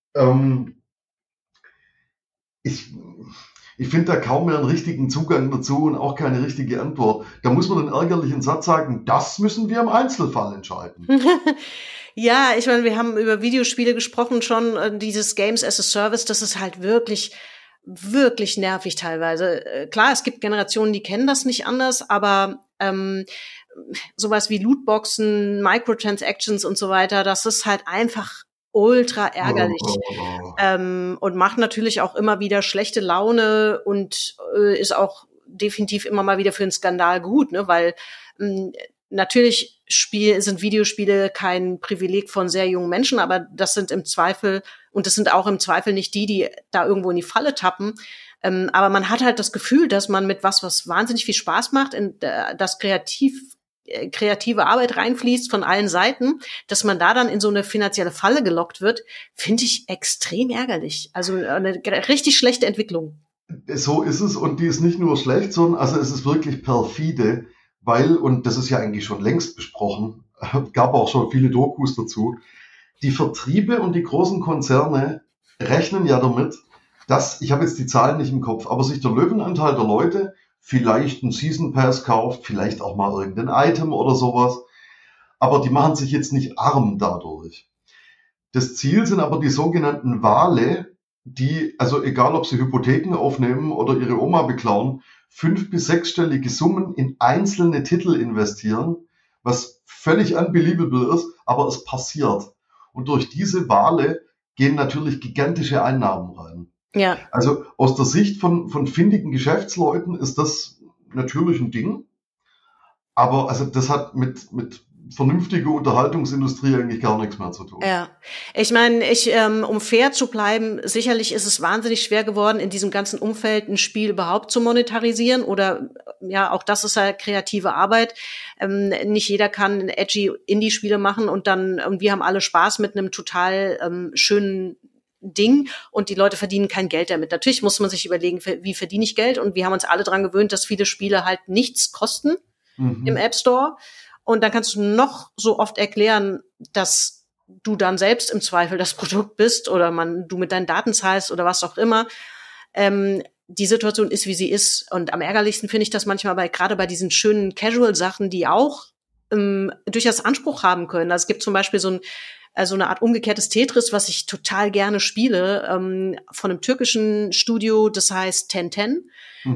ich finde da kaum mehr einen richtigen Zugang dazu und auch keine richtige Antwort. Da muss man einen ärgerlichen Satz sagen, das müssen wir im Einzelfall entscheiden. Ja, ich meine, wir haben über Videospiele gesprochen schon, dieses Games as a Service, das ist halt wirklich, wirklich nervig teilweise. Klar, es gibt Generationen, die kennen das nicht anders, aber sowas wie Lootboxen, Microtransactions und so weiter, das ist halt einfach ultra ärgerlich und macht natürlich auch immer wieder schlechte Laune und ist auch definitiv immer mal wieder für einen Skandal gut, ne? Weil natürlich sind Videospiele kein Privileg von sehr jungen Menschen, aber das sind im Zweifel nicht die da irgendwo in die Falle tappen. Aber man hat halt das Gefühl, dass man mit was wahnsinnig viel Spaß macht, in das kreative Arbeit reinfließt von allen Seiten, dass man da dann in so eine finanzielle Falle gelockt wird, finde ich extrem ärgerlich. Also eine richtig schlechte Entwicklung. So ist es und die ist nicht nur schlecht, sondern also es ist wirklich perfide, weil, und das ist ja eigentlich schon längst besprochen, gab auch schon viele Dokus dazu, die Vertriebe und die großen Konzerne rechnen ja damit, dass, ich habe jetzt die Zahlen nicht im Kopf, aber sich der Löwenanteil der Leute vielleicht einen Season Pass kauft, vielleicht auch mal irgendein Item oder sowas. Aber die machen sich jetzt nicht arm dadurch. Das Ziel sind aber die sogenannten Wale, die, also egal ob sie Hypotheken aufnehmen oder ihre Oma beklauen, 5- bis 6-stellige Summen in einzelne Titel investieren, was völlig unbelievable ist, aber es passiert. Und durch diese Wale gehen natürlich gigantische Einnahmen rein. Ja. Also aus der Sicht von findigen Geschäftsleuten ist das natürlich ein Ding. Aber also das hat mit vernünftiger Unterhaltungsindustrie eigentlich gar nichts mehr zu tun. Ja, ich meine, um fair zu bleiben, sicherlich ist es wahnsinnig schwer geworden, in diesem ganzen Umfeld ein Spiel überhaupt zu monetarisieren oder ja, auch das ist ja kreative Arbeit. Nicht jeder kann edgy Indie-Spiele machen und wir haben alle Spaß mit einem total schönen Ding und die Leute verdienen kein Geld damit. Natürlich muss man sich überlegen, wie verdiene ich Geld, und wir haben uns alle dran gewöhnt, dass viele Spiele halt nichts kosten im App Store. Und dann kannst du noch so oft erklären, dass du dann selbst im Zweifel das Produkt bist oder du mit deinen Daten zahlst oder was auch immer. Die Situation ist, wie sie ist. Und am ärgerlichsten finde ich das manchmal gerade bei diesen schönen Casual-Sachen, die auch durchaus Anspruch haben können. Also es gibt zum Beispiel so eine Art umgekehrtes Tetris, was ich total gerne spiele, von einem türkischen Studio, das heißt 1010.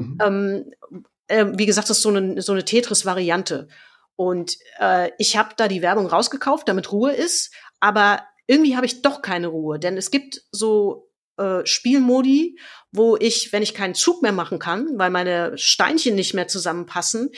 Wie gesagt, das ist so eine Tetris-Variante. Und ich habe da die Werbung rausgekauft, damit Ruhe ist, aber irgendwie habe ich doch keine Ruhe, denn es gibt so Spielmodi, wo ich, wenn ich keinen Zug mehr machen kann, weil meine Steinchen nicht mehr zusammenpassen,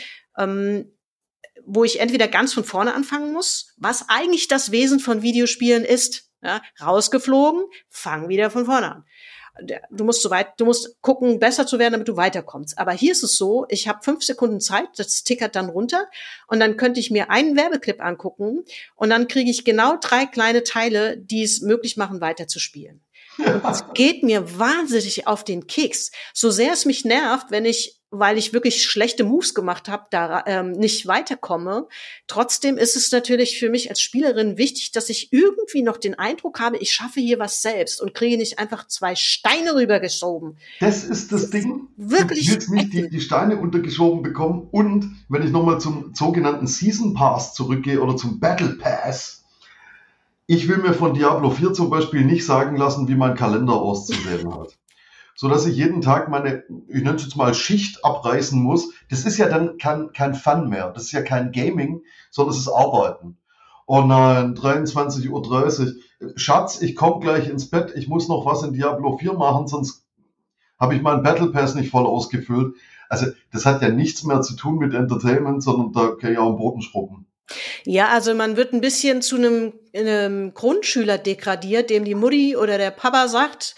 wo ich entweder ganz von vorne anfangen muss, was eigentlich das Wesen von Videospielen ist. Ja, rausgeflogen, fang wieder von vorne an. Du musst gucken, besser zu werden, damit du weiterkommst. Aber hier ist es so, ich habe 5 Sekunden Zeit, das tickert dann runter und dann könnte ich mir einen Werbeclip angucken und dann kriege ich genau 3 kleine Teile, die es möglich machen, weiterzuspielen. Und es geht mir wahnsinnig auf den Keks. So sehr es mich nervt, weil ich wirklich schlechte Moves gemacht habe, da nicht weiterkomme. Trotzdem ist es natürlich für mich als Spielerin wichtig, dass ich irgendwie noch den Eindruck habe, ich schaffe hier was selbst und kriege nicht einfach 2 Steine rübergeschoben. Das ist das Ding. Wirklich. Du willst nicht die Steine untergeschoben bekommen. Und wenn ich nochmal zum sogenannten Season Pass zurückgehe oder zum Battle Pass, ich will mir von Diablo 4 zum Beispiel nicht sagen lassen, wie mein Kalender auszusehen hat. Sodass ich jeden Tag meine, ich nenne es jetzt mal, Schicht abreißen muss. Das ist ja dann kein Fun mehr. Das ist ja kein Gaming, sondern es ist Arbeiten. Oh nein, 23:30 Uhr. Schatz, ich komme gleich ins Bett. Ich muss noch was in Diablo 4 machen, sonst habe ich meinen Battle Pass nicht voll ausgefüllt. Also das hat ja nichts mehr zu tun mit Entertainment, sondern da kann ich auch am Boden schrubben. Ja, also man wird ein bisschen zu einem Grundschüler degradiert, dem die Mutti oder der Papa sagt,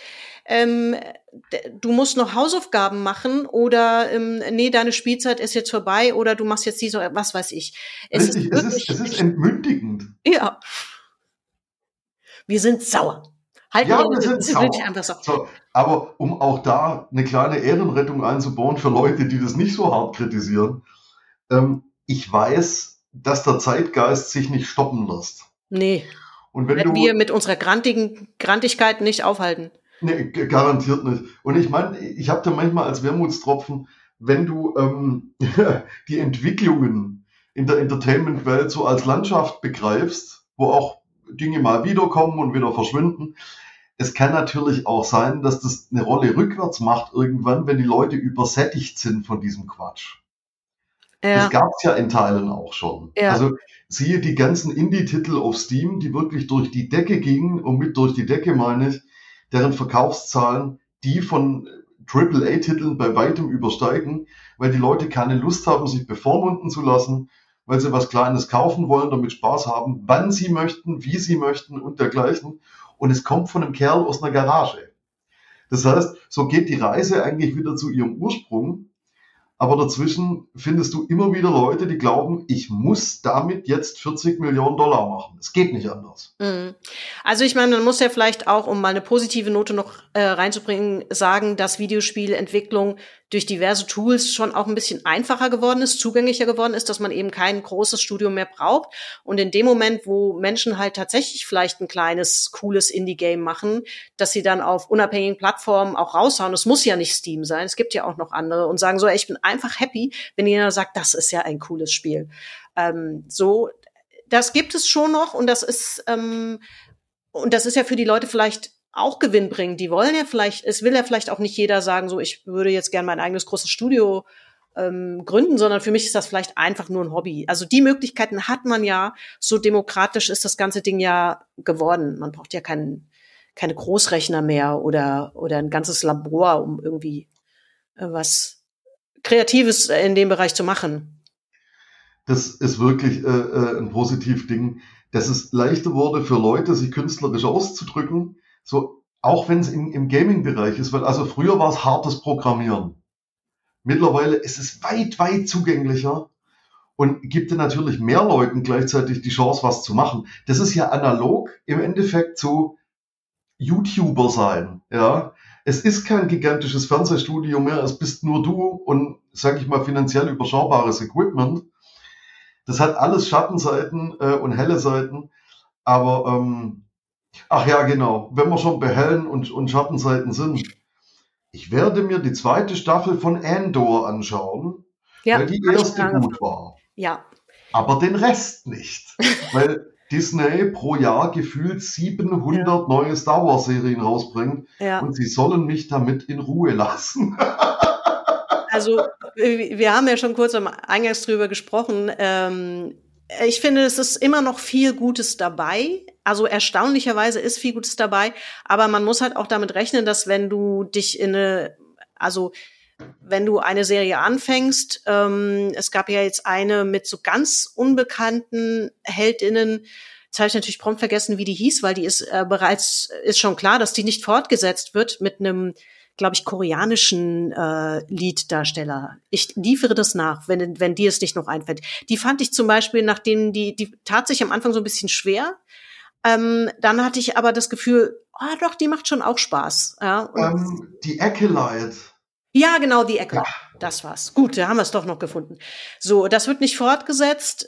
du musst noch Hausaufgaben machen oder nee, deine Spielzeit ist jetzt vorbei oder du machst jetzt was weiß ich. Es ist entmündigend. Ja. Wir sind sauer. Wir sind sauer. Einfach so, aber um auch da eine kleine Ehrenrettung einzubauen für Leute, die das nicht so hart kritisieren, ich weiß, dass der Zeitgeist sich nicht stoppen lässt. Nee. Und wenn werden wir mit unserer Grantigkeit nicht aufhalten. Nee, garantiert nicht. Und ich meine, ich habe da manchmal als Wermutstropfen, wenn du die Entwicklungen in der Entertainment-Welt so als Landschaft begreifst, wo auch Dinge mal wiederkommen und wieder verschwinden. Es kann natürlich auch sein, dass das eine Rolle rückwärts macht irgendwann, wenn die Leute übersättigt sind von diesem Quatsch. Ja. Das gab es ja in Teilen auch schon. Ja. Also siehe die ganzen Indie-Titel auf Steam, die wirklich durch die Decke gingen, und mit durch die Decke meine ich, deren Verkaufszahlen die von AAA-Titeln bei weitem übersteigen, weil die Leute keine Lust haben, sich bevormunden zu lassen, weil sie was Kleines kaufen wollen, damit Spaß haben, wann sie möchten, wie sie möchten und dergleichen. Und es kommt von einem Kerl aus einer Garage. Das heißt, so geht die Reise eigentlich wieder zu ihrem Ursprung. Aber dazwischen findest du immer wieder Leute, die glauben, ich muss damit jetzt $40 Millionen machen. Es geht nicht anders. Also ich meine, man muss ja vielleicht auch, um mal eine positive Note noch reinzubringen, sagen, dass Videospielentwicklung durch diverse Tools schon auch ein bisschen einfacher geworden ist, zugänglicher geworden ist, dass man eben kein großes Studio mehr braucht. Und in dem Moment, wo Menschen halt tatsächlich vielleicht ein kleines, cooles Indie-Game machen, dass sie dann auf unabhängigen Plattformen auch raushauen, es muss ja nicht Steam sein, es gibt ja auch noch andere, und sagen so, ich bin einfach happy, wenn jeder sagt, das ist ja ein cooles Spiel. Das gibt es schon noch, und das ist ja für die Leute vielleicht auch gewinnbringend. Die wollen ja vielleicht, es will ja vielleicht auch nicht jeder sagen, so, ich würde jetzt gerne mein eigenes großes Studio gründen, sondern für mich ist das vielleicht einfach nur ein Hobby. Also die Möglichkeiten hat man ja, so demokratisch ist das ganze Ding ja geworden. Man braucht ja kein keine Großrechner mehr oder ein ganzes Labor, um irgendwie was Kreatives in dem Bereich zu machen. Das ist wirklich ein positiv Ding, dass es leichter wurde für Leute, sich künstlerisch auszudrücken, so auch wenn es im Gaming-Bereich ist, weil also früher war es hartes Programmieren. Mittlerweile ist es weit, weit zugänglicher und gibt dir natürlich mehr Leuten gleichzeitig die Chance, was zu machen. Das ist ja analog im Endeffekt zu YouTuber sein, ja. Es ist kein gigantisches Fernsehstudio mehr, es bist nur du und, sag ich mal, finanziell überschaubares Equipment. Das hat alles Schattenseiten und helle Seiten, aber ach ja, genau, wenn wir schon bei hellen und Schattenseiten sind, ich werde mir die zweite Staffel von Andor anschauen, Ja, weil die hab ich erste schon gut angefangen. war, Ja, aber den Rest nicht, weil Disney pro Jahr gefühlt 700 neue Star Wars Serien rausbringt ja. und sie sollen mich damit in Ruhe lassen. Also wir haben ja schon kurz am Eingangs drüber gesprochen. Ich finde, es ist immer noch viel Gutes dabei. Also erstaunlicherweise ist viel Gutes dabei. Aber man muss halt auch damit rechnen, dass wenn du dich wenn du eine Serie anfängst, es gab ja jetzt eine mit so ganz unbekannten HeldInnen. Jetzt habe ich natürlich prompt vergessen, wie die hieß, weil die ist ist schon klar, dass die nicht fortgesetzt wird mit einem, glaube ich, koreanischen Lieddarsteller. Ich liefere das nach, wenn dir es nicht noch einfällt. Die fand ich zum Beispiel, nachdem die tat sich am Anfang so ein bisschen schwer. Dann hatte ich aber das Gefühl, doch, die macht schon auch Spaß. Ja, und Die Acolyte. ja, genau, die Ecke. Ja. Das war's. Gut, da haben wir es doch noch gefunden. So, das wird nicht fortgesetzt, ist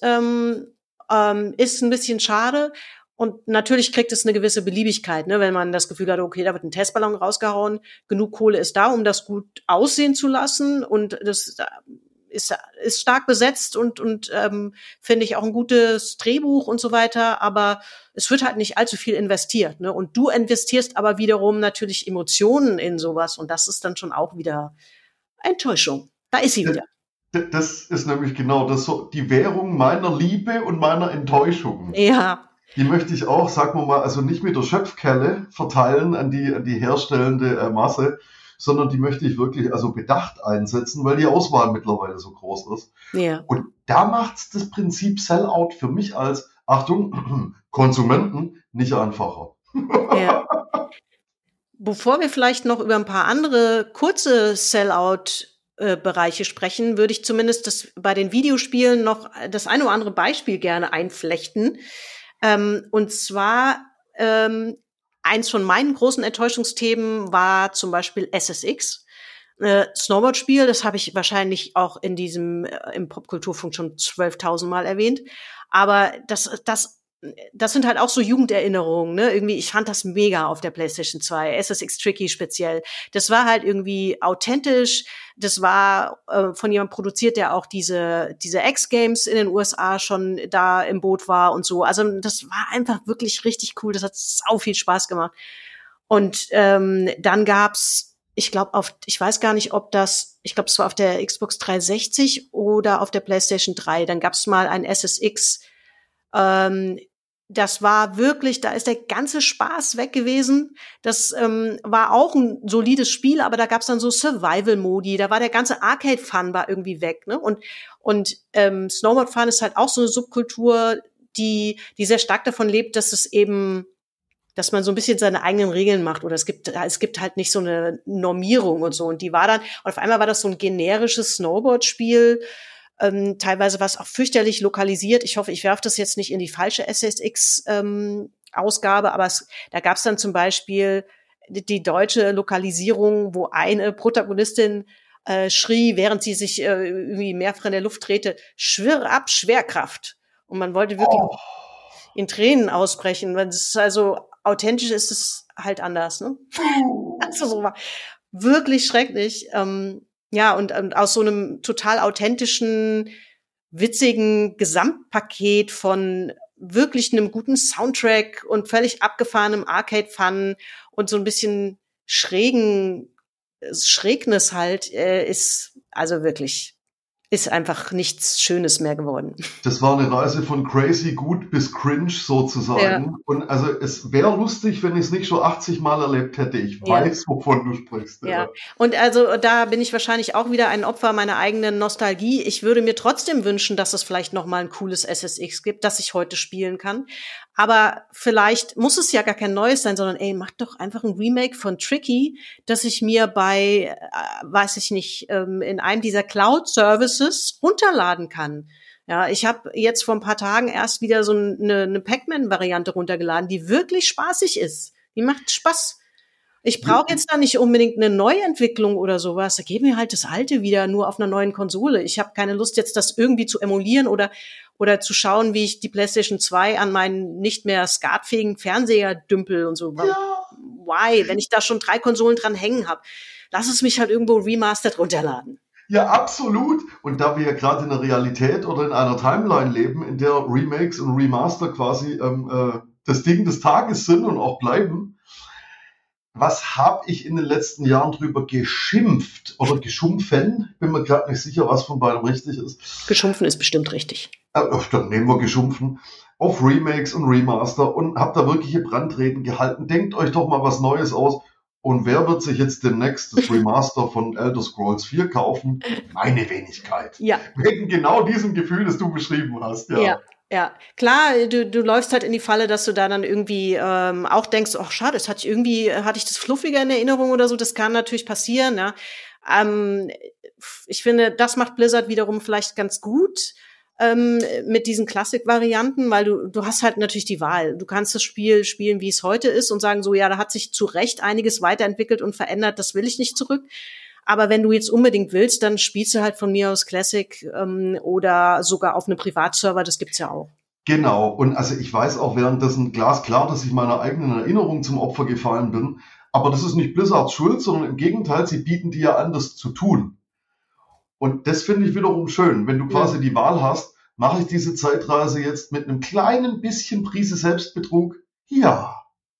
ein bisschen schade. Und natürlich kriegt es eine gewisse Beliebigkeit, ne, wenn man das Gefühl hat, okay, da wird ein Testballon rausgehauen, genug Kohle ist da, um das gut aussehen zu lassen. Und das ist stark besetzt und finde ich auch ein gutes Drehbuch und so weiter. Aber es wird halt nicht allzu viel investiert, ne? Und du investierst aber wiederum natürlich Emotionen in sowas. Und das ist dann schon auch wieder Enttäuschung. Da ist sie wieder. Das ist nämlich genau das, so die Währung meiner Liebe und meiner Enttäuschung. Ja. Die möchte ich auch, sagen wir mal, also nicht mit der Schöpfkelle verteilen an die herstellende Masse, sondern die möchte ich wirklich also bedacht einsetzen, weil die Auswahl mittlerweile so groß ist. Ja. Und da macht's das Prinzip Sellout für mich als, Achtung, Konsumenten nicht einfacher. Ja. Bevor wir vielleicht noch über ein paar andere kurze Sellout-Bereiche sprechen, würde ich zumindest bei den Videospielen noch das eine oder andere Beispiel gerne einflechten. Und zwar eins von meinen großen Enttäuschungsthemen war zum Beispiel SSX. Snowboard-Spiel, das habe ich wahrscheinlich auch in im Popkulturfunk schon 12.000 Mal erwähnt. Aber das sind halt auch so Jugenderinnerungen, ne? Irgendwie, ich fand das mega auf der PlayStation 2, SSX Tricky speziell. Das war halt irgendwie authentisch. Das war von jemandem produziert, der auch diese X-Games in den USA schon da im Boot war und so. Also das war einfach wirklich richtig cool. Das hat sau viel Spaß gemacht. Und dann gab's, ich glaube, ich weiß gar nicht, ich glaube, es war auf der Xbox 360 oder auf der PlayStation 3. Dann gab's mal ein SSX. Das war wirklich, da ist der ganze Spaß weg gewesen. Das war auch ein solides Spiel, aber da gab's dann so Survival-Modi. Da war der ganze Arcade-Fun war irgendwie weg, ne? Und Snowboard-Fun ist halt auch so eine Subkultur, die sehr stark davon lebt, dass man so ein bisschen seine eigenen Regeln macht, oder es gibt halt nicht so eine Normierung und so. Und und auf einmal war das so ein generisches Snowboard-Spiel. Teilweise war es auch fürchterlich lokalisiert. Ich hoffe, ich werfe das jetzt nicht in die falsche SSX-Ausgabe, aber da gab es dann zum Beispiel die deutsche Lokalisierung, wo eine Protagonistin schrie, während sie sich irgendwie mehrfach in der Luft drehte, schwirr ab, Schwerkraft. Und man wollte wirklich in Tränen ausbrechen. Weil es ist also authentisch ist es halt anders, ne? Also so war wirklich schrecklich. Ja, und aus so einem total authentischen, witzigen Gesamtpaket von wirklich einem guten Soundtrack und völlig abgefahrenem Arcade-Fun und so ein bisschen Schrägnis halt, ist also wirklich ist einfach nichts Schönes mehr geworden. Das war eine Reise von crazy gut bis cringe sozusagen. Ja. Und also es wäre lustig, wenn ich es nicht schon 80 Mal erlebt hätte. Ich weiß, wovon du sprichst. Ja. Und also da bin ich wahrscheinlich auch wieder ein Opfer meiner eigenen Nostalgie. Ich würde mir trotzdem wünschen, dass es vielleicht noch mal ein cooles SSX gibt, das ich heute spielen kann. Aber vielleicht muss es ja gar kein neues sein, sondern macht doch einfach ein Remake von Tricky, das ich mir bei, weiß ich nicht, in einem dieser Cloud-Services runterladen kann. Ja, ich habe jetzt vor ein paar Tagen erst wieder so eine Pac-Man-Variante runtergeladen, die wirklich spaßig ist. Die macht Spaß. Ich brauche jetzt da nicht unbedingt eine Neuentwicklung oder sowas. Da geben mir halt das Alte wieder nur auf einer neuen Konsole. Ich habe keine Lust, jetzt das irgendwie zu emulieren oder zu schauen, wie ich die PlayStation 2 an meinen nicht mehr skatfähigen Fernseher dümpel und so. Ja. Why? Wenn ich da schon 3 Konsolen dran hängen habe, lass es mich halt irgendwo remastered runterladen. Ja, absolut. Und da wir ja gerade in der Realität oder in einer Timeline leben, in der Remakes und Remaster quasi das Ding des Tages sind und auch bleiben, was habe ich in den letzten Jahren drüber geschimpft oder geschumpfen? Bin mir gerade nicht sicher, was von beidem richtig ist. Geschumpfen ist bestimmt richtig. Dann nehmen wir geschumpfen auf Remakes und Remaster und habe da wirkliche Brandreden gehalten. Denkt euch doch mal was Neues aus. Und wer wird sich jetzt demnächst das Remaster von Elder Scrolls 4 kaufen? Meine Wenigkeit. Ja. Wegen genau diesem Gefühl, das du beschrieben hast. Ja, klar, du läufst halt in die Falle, dass du da dann irgendwie auch denkst, ach schade, hatte ich das fluffiger in Erinnerung oder so, das kann natürlich passieren. Ja. Ich finde, das macht Blizzard wiederum vielleicht ganz gut mit diesen Classic-Varianten, weil du hast halt natürlich die Wahl. Du kannst das Spiel spielen, wie es heute ist und sagen so, ja, da hat sich zu Recht einiges weiterentwickelt und verändert, das will ich nicht zurück. Aber wenn du jetzt unbedingt willst, dann spielst du halt von mir aus Classic oder sogar auf einem Privatserver, das gibt's ja auch. Genau, und also ich weiß auch währenddessen glasklar, dass ich meiner eigenen Erinnerung zum Opfer gefallen bin, aber das ist nicht Blizzards Schuld, sondern im Gegenteil, sie bieten dir ja an, das zu tun. Und das finde ich wiederum schön, wenn du quasi die Wahl hast, mache ich diese Zeitreise jetzt mit einem kleinen bisschen Prise Selbstbetrug? Ja.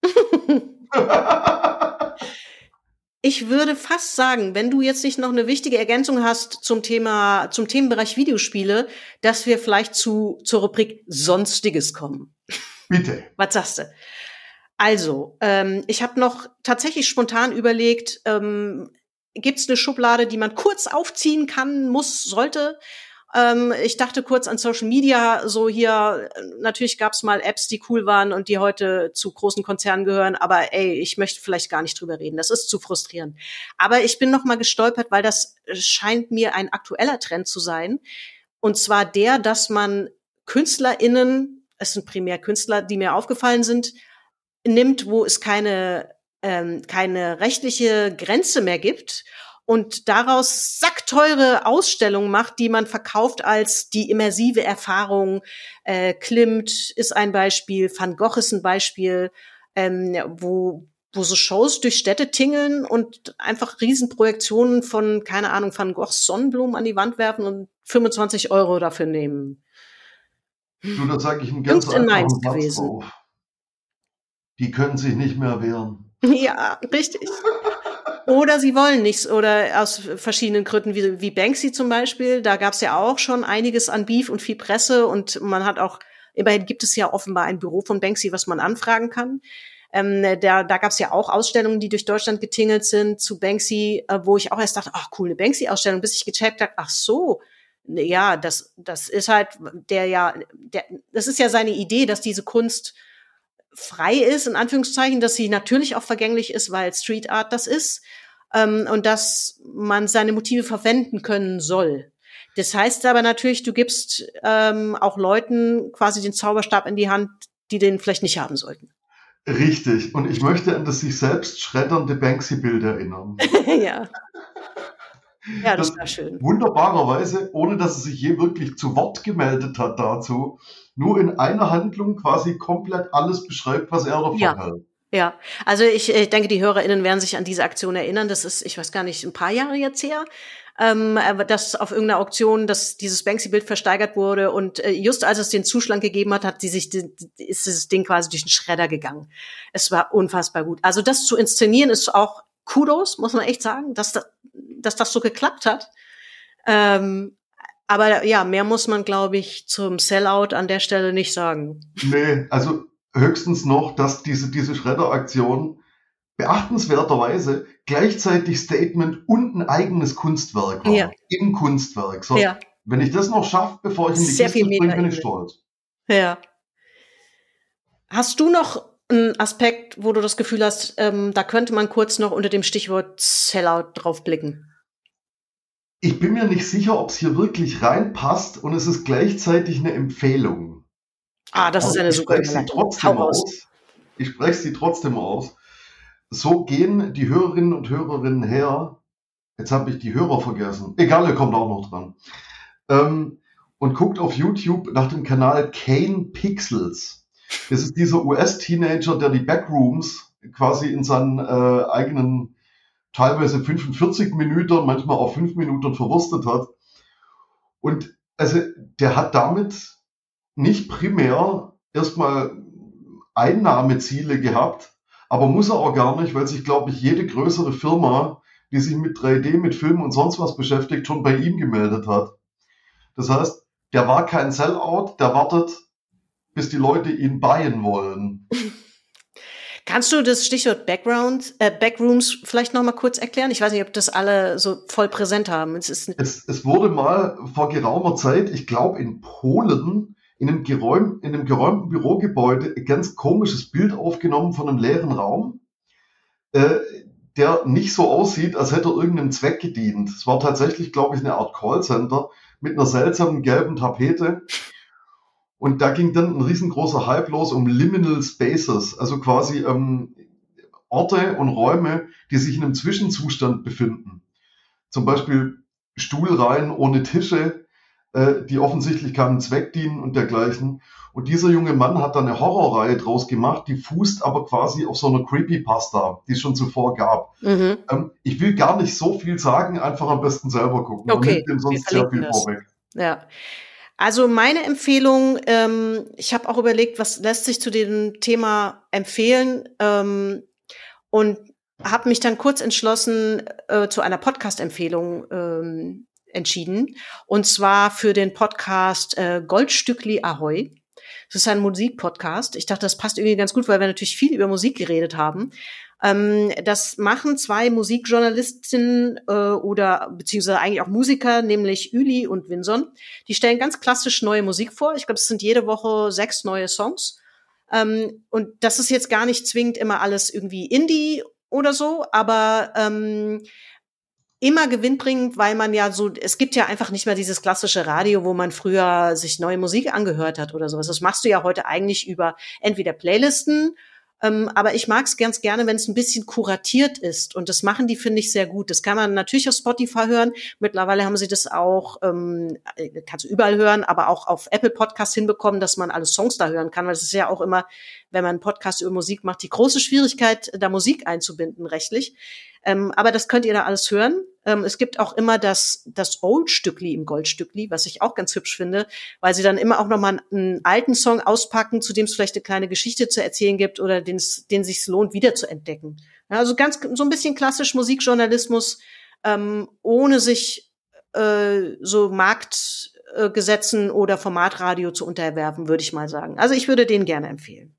Ich würde fast sagen, wenn du jetzt nicht noch eine wichtige Ergänzung hast zum Themenbereich Videospiele, dass wir vielleicht zur Rubrik Sonstiges kommen. Bitte. Was sagst du? Also, ich habe noch tatsächlich spontan überlegt, gibt es eine Schublade, die man kurz aufziehen kann, sollte? Ich dachte kurz an Social Media, so hier, natürlich gab es mal Apps, die cool waren und die heute zu großen Konzernen gehören, aber ich möchte vielleicht gar nicht drüber reden, das ist zu frustrierend. Aber ich bin noch mal gestolpert, weil das scheint mir ein aktueller Trend zu sein, und zwar der, dass man KünstlerInnen, es sind primär Künstler, die mir aufgefallen sind, nimmt, wo es keine rechtliche Grenze mehr gibt und daraus sackteure Ausstellungen macht, die man verkauft als die immersive Erfahrung. Klimt ist ein Beispiel, Van Gogh ist ein Beispiel, wo so Shows durch Städte tingeln und einfach Riesenprojektionen von, keine Ahnung, Van Goghs Sonnenblumen an die Wand werfen und 25 € dafür nehmen. Du, da sage ich einen ganz einfachen Satz drauf. Die können sich nicht mehr wehren. Ja, richtig. Oder sie wollen nichts, oder aus verschiedenen Gründen, wie Banksy zum Beispiel. Da gab es ja auch schon einiges an Beef und viel Presse, und man hat auch, immerhin gibt es ja offenbar ein Büro von Banksy, was man anfragen kann. Da gab es ja auch Ausstellungen, die durch Deutschland getingelt sind zu Banksy, wo ich auch erst dachte, ach cool, eine Banksy-Ausstellung, bis ich gecheckt habe, ach so, ja, das ist halt das ist ja seine Idee, dass diese Kunst frei ist, in Anführungszeichen, dass sie natürlich auch vergänglich ist, weil Street Art das ist, und dass man seine Motive verwenden können soll. Das heißt aber natürlich, du gibst auch Leuten quasi den Zauberstab in die Hand, die den vielleicht nicht haben sollten. Richtig. Und ich möchte an das sich selbst schreddernde Banksy-Bild erinnern. Ja. Ja, das war schön. Wunderbarerweise, ohne dass es sich je wirklich zu Wort gemeldet hat dazu, nur in einer Handlung quasi komplett alles beschreibt, was er davon hält. Ja, also ich denke, die HörerInnen werden sich an diese Aktion erinnern. Das ist, ich weiß gar nicht, ein paar Jahre jetzt her, dass auf irgendeiner Auktion dieses Banksy-Bild versteigert wurde, und just als es den Zuschlag gegeben hat, ist dieses Ding quasi durch den Schredder gegangen. Es war unfassbar gut. Also das zu inszenieren ist auch Kudos, muss man echt sagen, dass das so geklappt hat. Aber ja, mehr muss man, glaube ich, zum Sellout an der Stelle nicht sagen. Nee, also höchstens noch, dass diese Schredderaktion beachtenswerterweise gleichzeitig Statement und ein eigenes Kunstwerk war. Ja. Im Kunstwerk. So, Ja. wenn ich das noch schaffe, bevor ich in die Sehr Kiste viel springe, bin Metaebene. ich stolz. Ja. Hast du noch einen Aspekt, wo du das Gefühl hast, da könnte man kurz noch unter dem Stichwort Sellout drauf blicken? Ich bin mir nicht sicher, ob es hier wirklich reinpasst und es ist gleichzeitig eine Empfehlung. Das ist eine super Ich spreche sie Überleitung. trotzdem Hau raus. aus. Ich spreche sie trotzdem aus. So gehen die Hörerinnen und Hörerinnen her. Jetzt habe ich die Hörer vergessen. Egal, ihr kommt auch noch dran. Und guckt auf YouTube nach dem Kanal Kane Pixels. Das ist dieser US-Teenager, der die Backrooms quasi in seinen eigenen teilweise 45 Minuten, manchmal auch 5 Minuten verwurstet hat. Und also der hat damit nicht primär erstmal Einnahmeziele gehabt, aber muss er auch gar nicht, weil sich, glaube ich, jede größere Firma, die sich mit 3D, mit Film und sonst was beschäftigt, schon bei ihm gemeldet hat. Das heißt, der war kein Sellout, der wartet, bis die Leute ihn buyen wollen. Kannst du das Stichwort Backrooms vielleicht noch mal kurz erklären? Ich weiß nicht, ob das alle so voll präsent haben. Es wurde mal vor geraumer Zeit, ich glaube in Polen, in einem geräumten Bürogebäude ein ganz komisches Bild aufgenommen von einem leeren Raum, der nicht so aussieht, als hätte er irgendeinem Zweck gedient. Es war tatsächlich, glaube ich, eine Art Callcenter mit einer seltsamen gelben Tapete. Und da ging dann ein riesengroßer Hype los um Liminal Spaces, also quasi Orte und Räume, die sich in einem Zwischenzustand befinden. Zum Beispiel Stuhlreihen ohne Tische, die offensichtlich keinem Zweck dienen und dergleichen. Und dieser junge Mann hat da eine Horrorreihe draus gemacht, die fußt aber quasi auf so einer Creepypasta, die es schon zuvor gab. Mhm. Ich will gar nicht so viel sagen, einfach am besten selber gucken. Okay, man nimmt dem sonst sehr viel vorweg. Ja. Also meine Empfehlung, ich habe auch überlegt, was lässt sich zu dem Thema empfehlen, und habe mich dann kurz entschlossen zu einer Podcast-Empfehlung entschieden, und zwar für den Podcast Goldstückli Ahoi. Das ist ein Musikpodcast. Ich dachte, das passt irgendwie ganz gut, weil wir natürlich viel über Musik geredet haben. Das machen zwei Musikjournalistinnen oder beziehungsweise eigentlich auch Musiker, nämlich Uli und Vinson. Die stellen ganz klassisch neue Musik vor. Ich glaube, es sind jede Woche 6 neue Songs. Und das ist jetzt gar nicht zwingend immer alles irgendwie Indie oder so, aber immer gewinnbringend, weil man ja so, es gibt ja einfach nicht mehr dieses klassische Radio, wo man früher sich neue Musik angehört hat oder sowas. Das machst du ja heute eigentlich über entweder Playlisten, aber ich mag es ganz gerne, wenn es ein bisschen kuratiert ist. Und das machen die, finde ich, sehr gut. Das kann man natürlich auf Spotify hören. Mittlerweile haben sie das auch, kannst du überall hören, aber auch auf Apple Podcast hinbekommen, dass man alle Songs da hören kann. Weil es ist ja auch immer, wenn man einen Podcast über Musik macht, die große Schwierigkeit, da Musik einzubinden, rechtlich. Aber das könnt ihr da alles hören. Es gibt auch immer das Old-Stückli im Goldstückli, was ich auch ganz hübsch finde, weil sie dann immer auch nochmal einen alten Song auspacken, zu dem es vielleicht eine kleine Geschichte zu erzählen gibt oder den sich lohnt, wieder zu entdecken. Ja, also ganz so ein bisschen klassisch Musikjournalismus, ohne sich so Marktgesetzen oder Formatradio zu unterwerfen, würde ich mal sagen. Also ich würde den gerne empfehlen.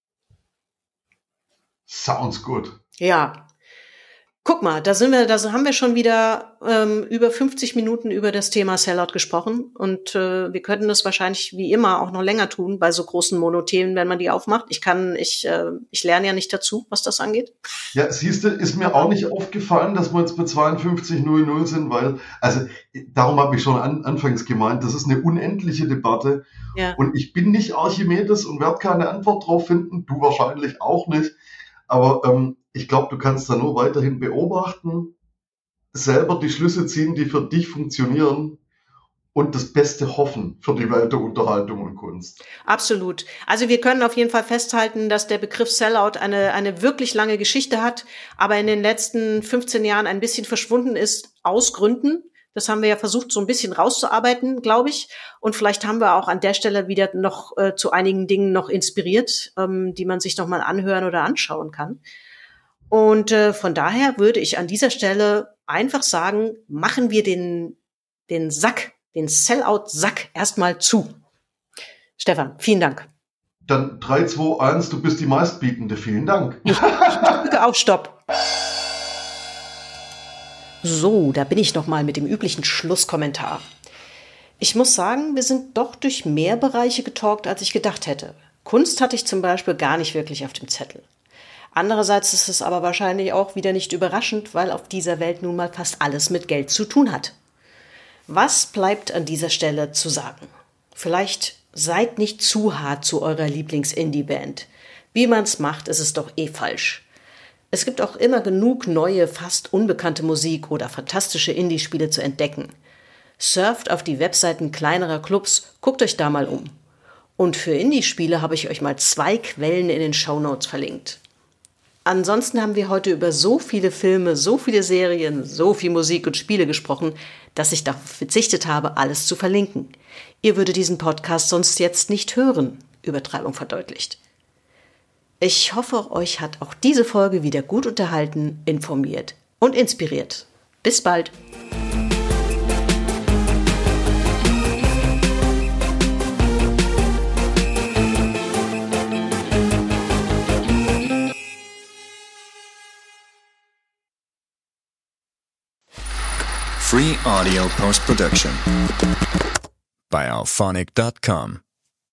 Sounds good. Ja. Guck mal, da haben wir schon wieder über 50 Minuten über das Thema Sellout gesprochen, und wir könnten das wahrscheinlich wie immer auch noch länger tun bei so großen Monothemen, wenn man die aufmacht. Ich lerne ja nicht dazu, was das angeht. Ja, siehst du, ist mir auch nicht aufgefallen, dass wir jetzt bei 52:00 sind, weil, also darum habe ich schon anfangs gemeint, das ist eine unendliche Debatte. Ja. Und ich bin nicht Archimedes und werde keine Antwort drauf finden, du wahrscheinlich auch nicht. Aber ich glaube, du kannst da nur weiterhin beobachten, selber die Schlüsse ziehen, die für dich funktionieren, und das Beste hoffen für die Welt der Unterhaltung und Kunst. Absolut. Also wir können auf jeden Fall festhalten, dass der Begriff Sellout eine wirklich lange Geschichte hat, aber in den letzten 15 Jahren ein bisschen verschwunden ist, aus Gründen. Das haben wir ja versucht, so ein bisschen rauszuarbeiten, glaube ich. Und vielleicht haben wir auch an der Stelle wieder noch zu einigen Dingen noch inspiriert, die man sich noch mal anhören oder anschauen kann. Und von daher würde ich an dieser Stelle einfach sagen, machen wir den den Sellout-Sack erstmal zu. Stefan, vielen Dank. Dann 3, 2, 1, du bist die Meistbietende. Vielen Dank. Ich drücke auf Stopp. So, da bin ich nochmal mit dem üblichen Schlusskommentar. Ich muss sagen, wir sind doch durch mehr Bereiche getalkt, als ich gedacht hätte. Kunst hatte ich zum Beispiel gar nicht wirklich auf dem Zettel. Andererseits ist es aber wahrscheinlich auch wieder nicht überraschend, weil auf dieser Welt nun mal fast alles mit Geld zu tun hat. Was bleibt an dieser Stelle zu sagen? Vielleicht seid nicht zu hart zu eurer Lieblings-Indie-Band. Wie man's macht, ist es doch eh falsch. Es gibt auch immer genug neue, fast unbekannte Musik oder fantastische Indie-Spiele zu entdecken. Surft auf die Webseiten kleinerer Clubs, guckt euch da mal um. Und für Indie-Spiele habe ich euch mal 2 Quellen in den Shownotes verlinkt. Ansonsten haben wir heute über so viele Filme, so viele Serien, so viel Musik und Spiele gesprochen, dass ich darauf verzichtet habe, alles zu verlinken. Ihr würdet diesen Podcast sonst jetzt nicht hören, Übertreibung verdeutlicht. Ich hoffe, euch hat auch diese Folge wieder gut unterhalten, informiert und inspiriert. Bis bald! Free audio post-production by alphonic.com.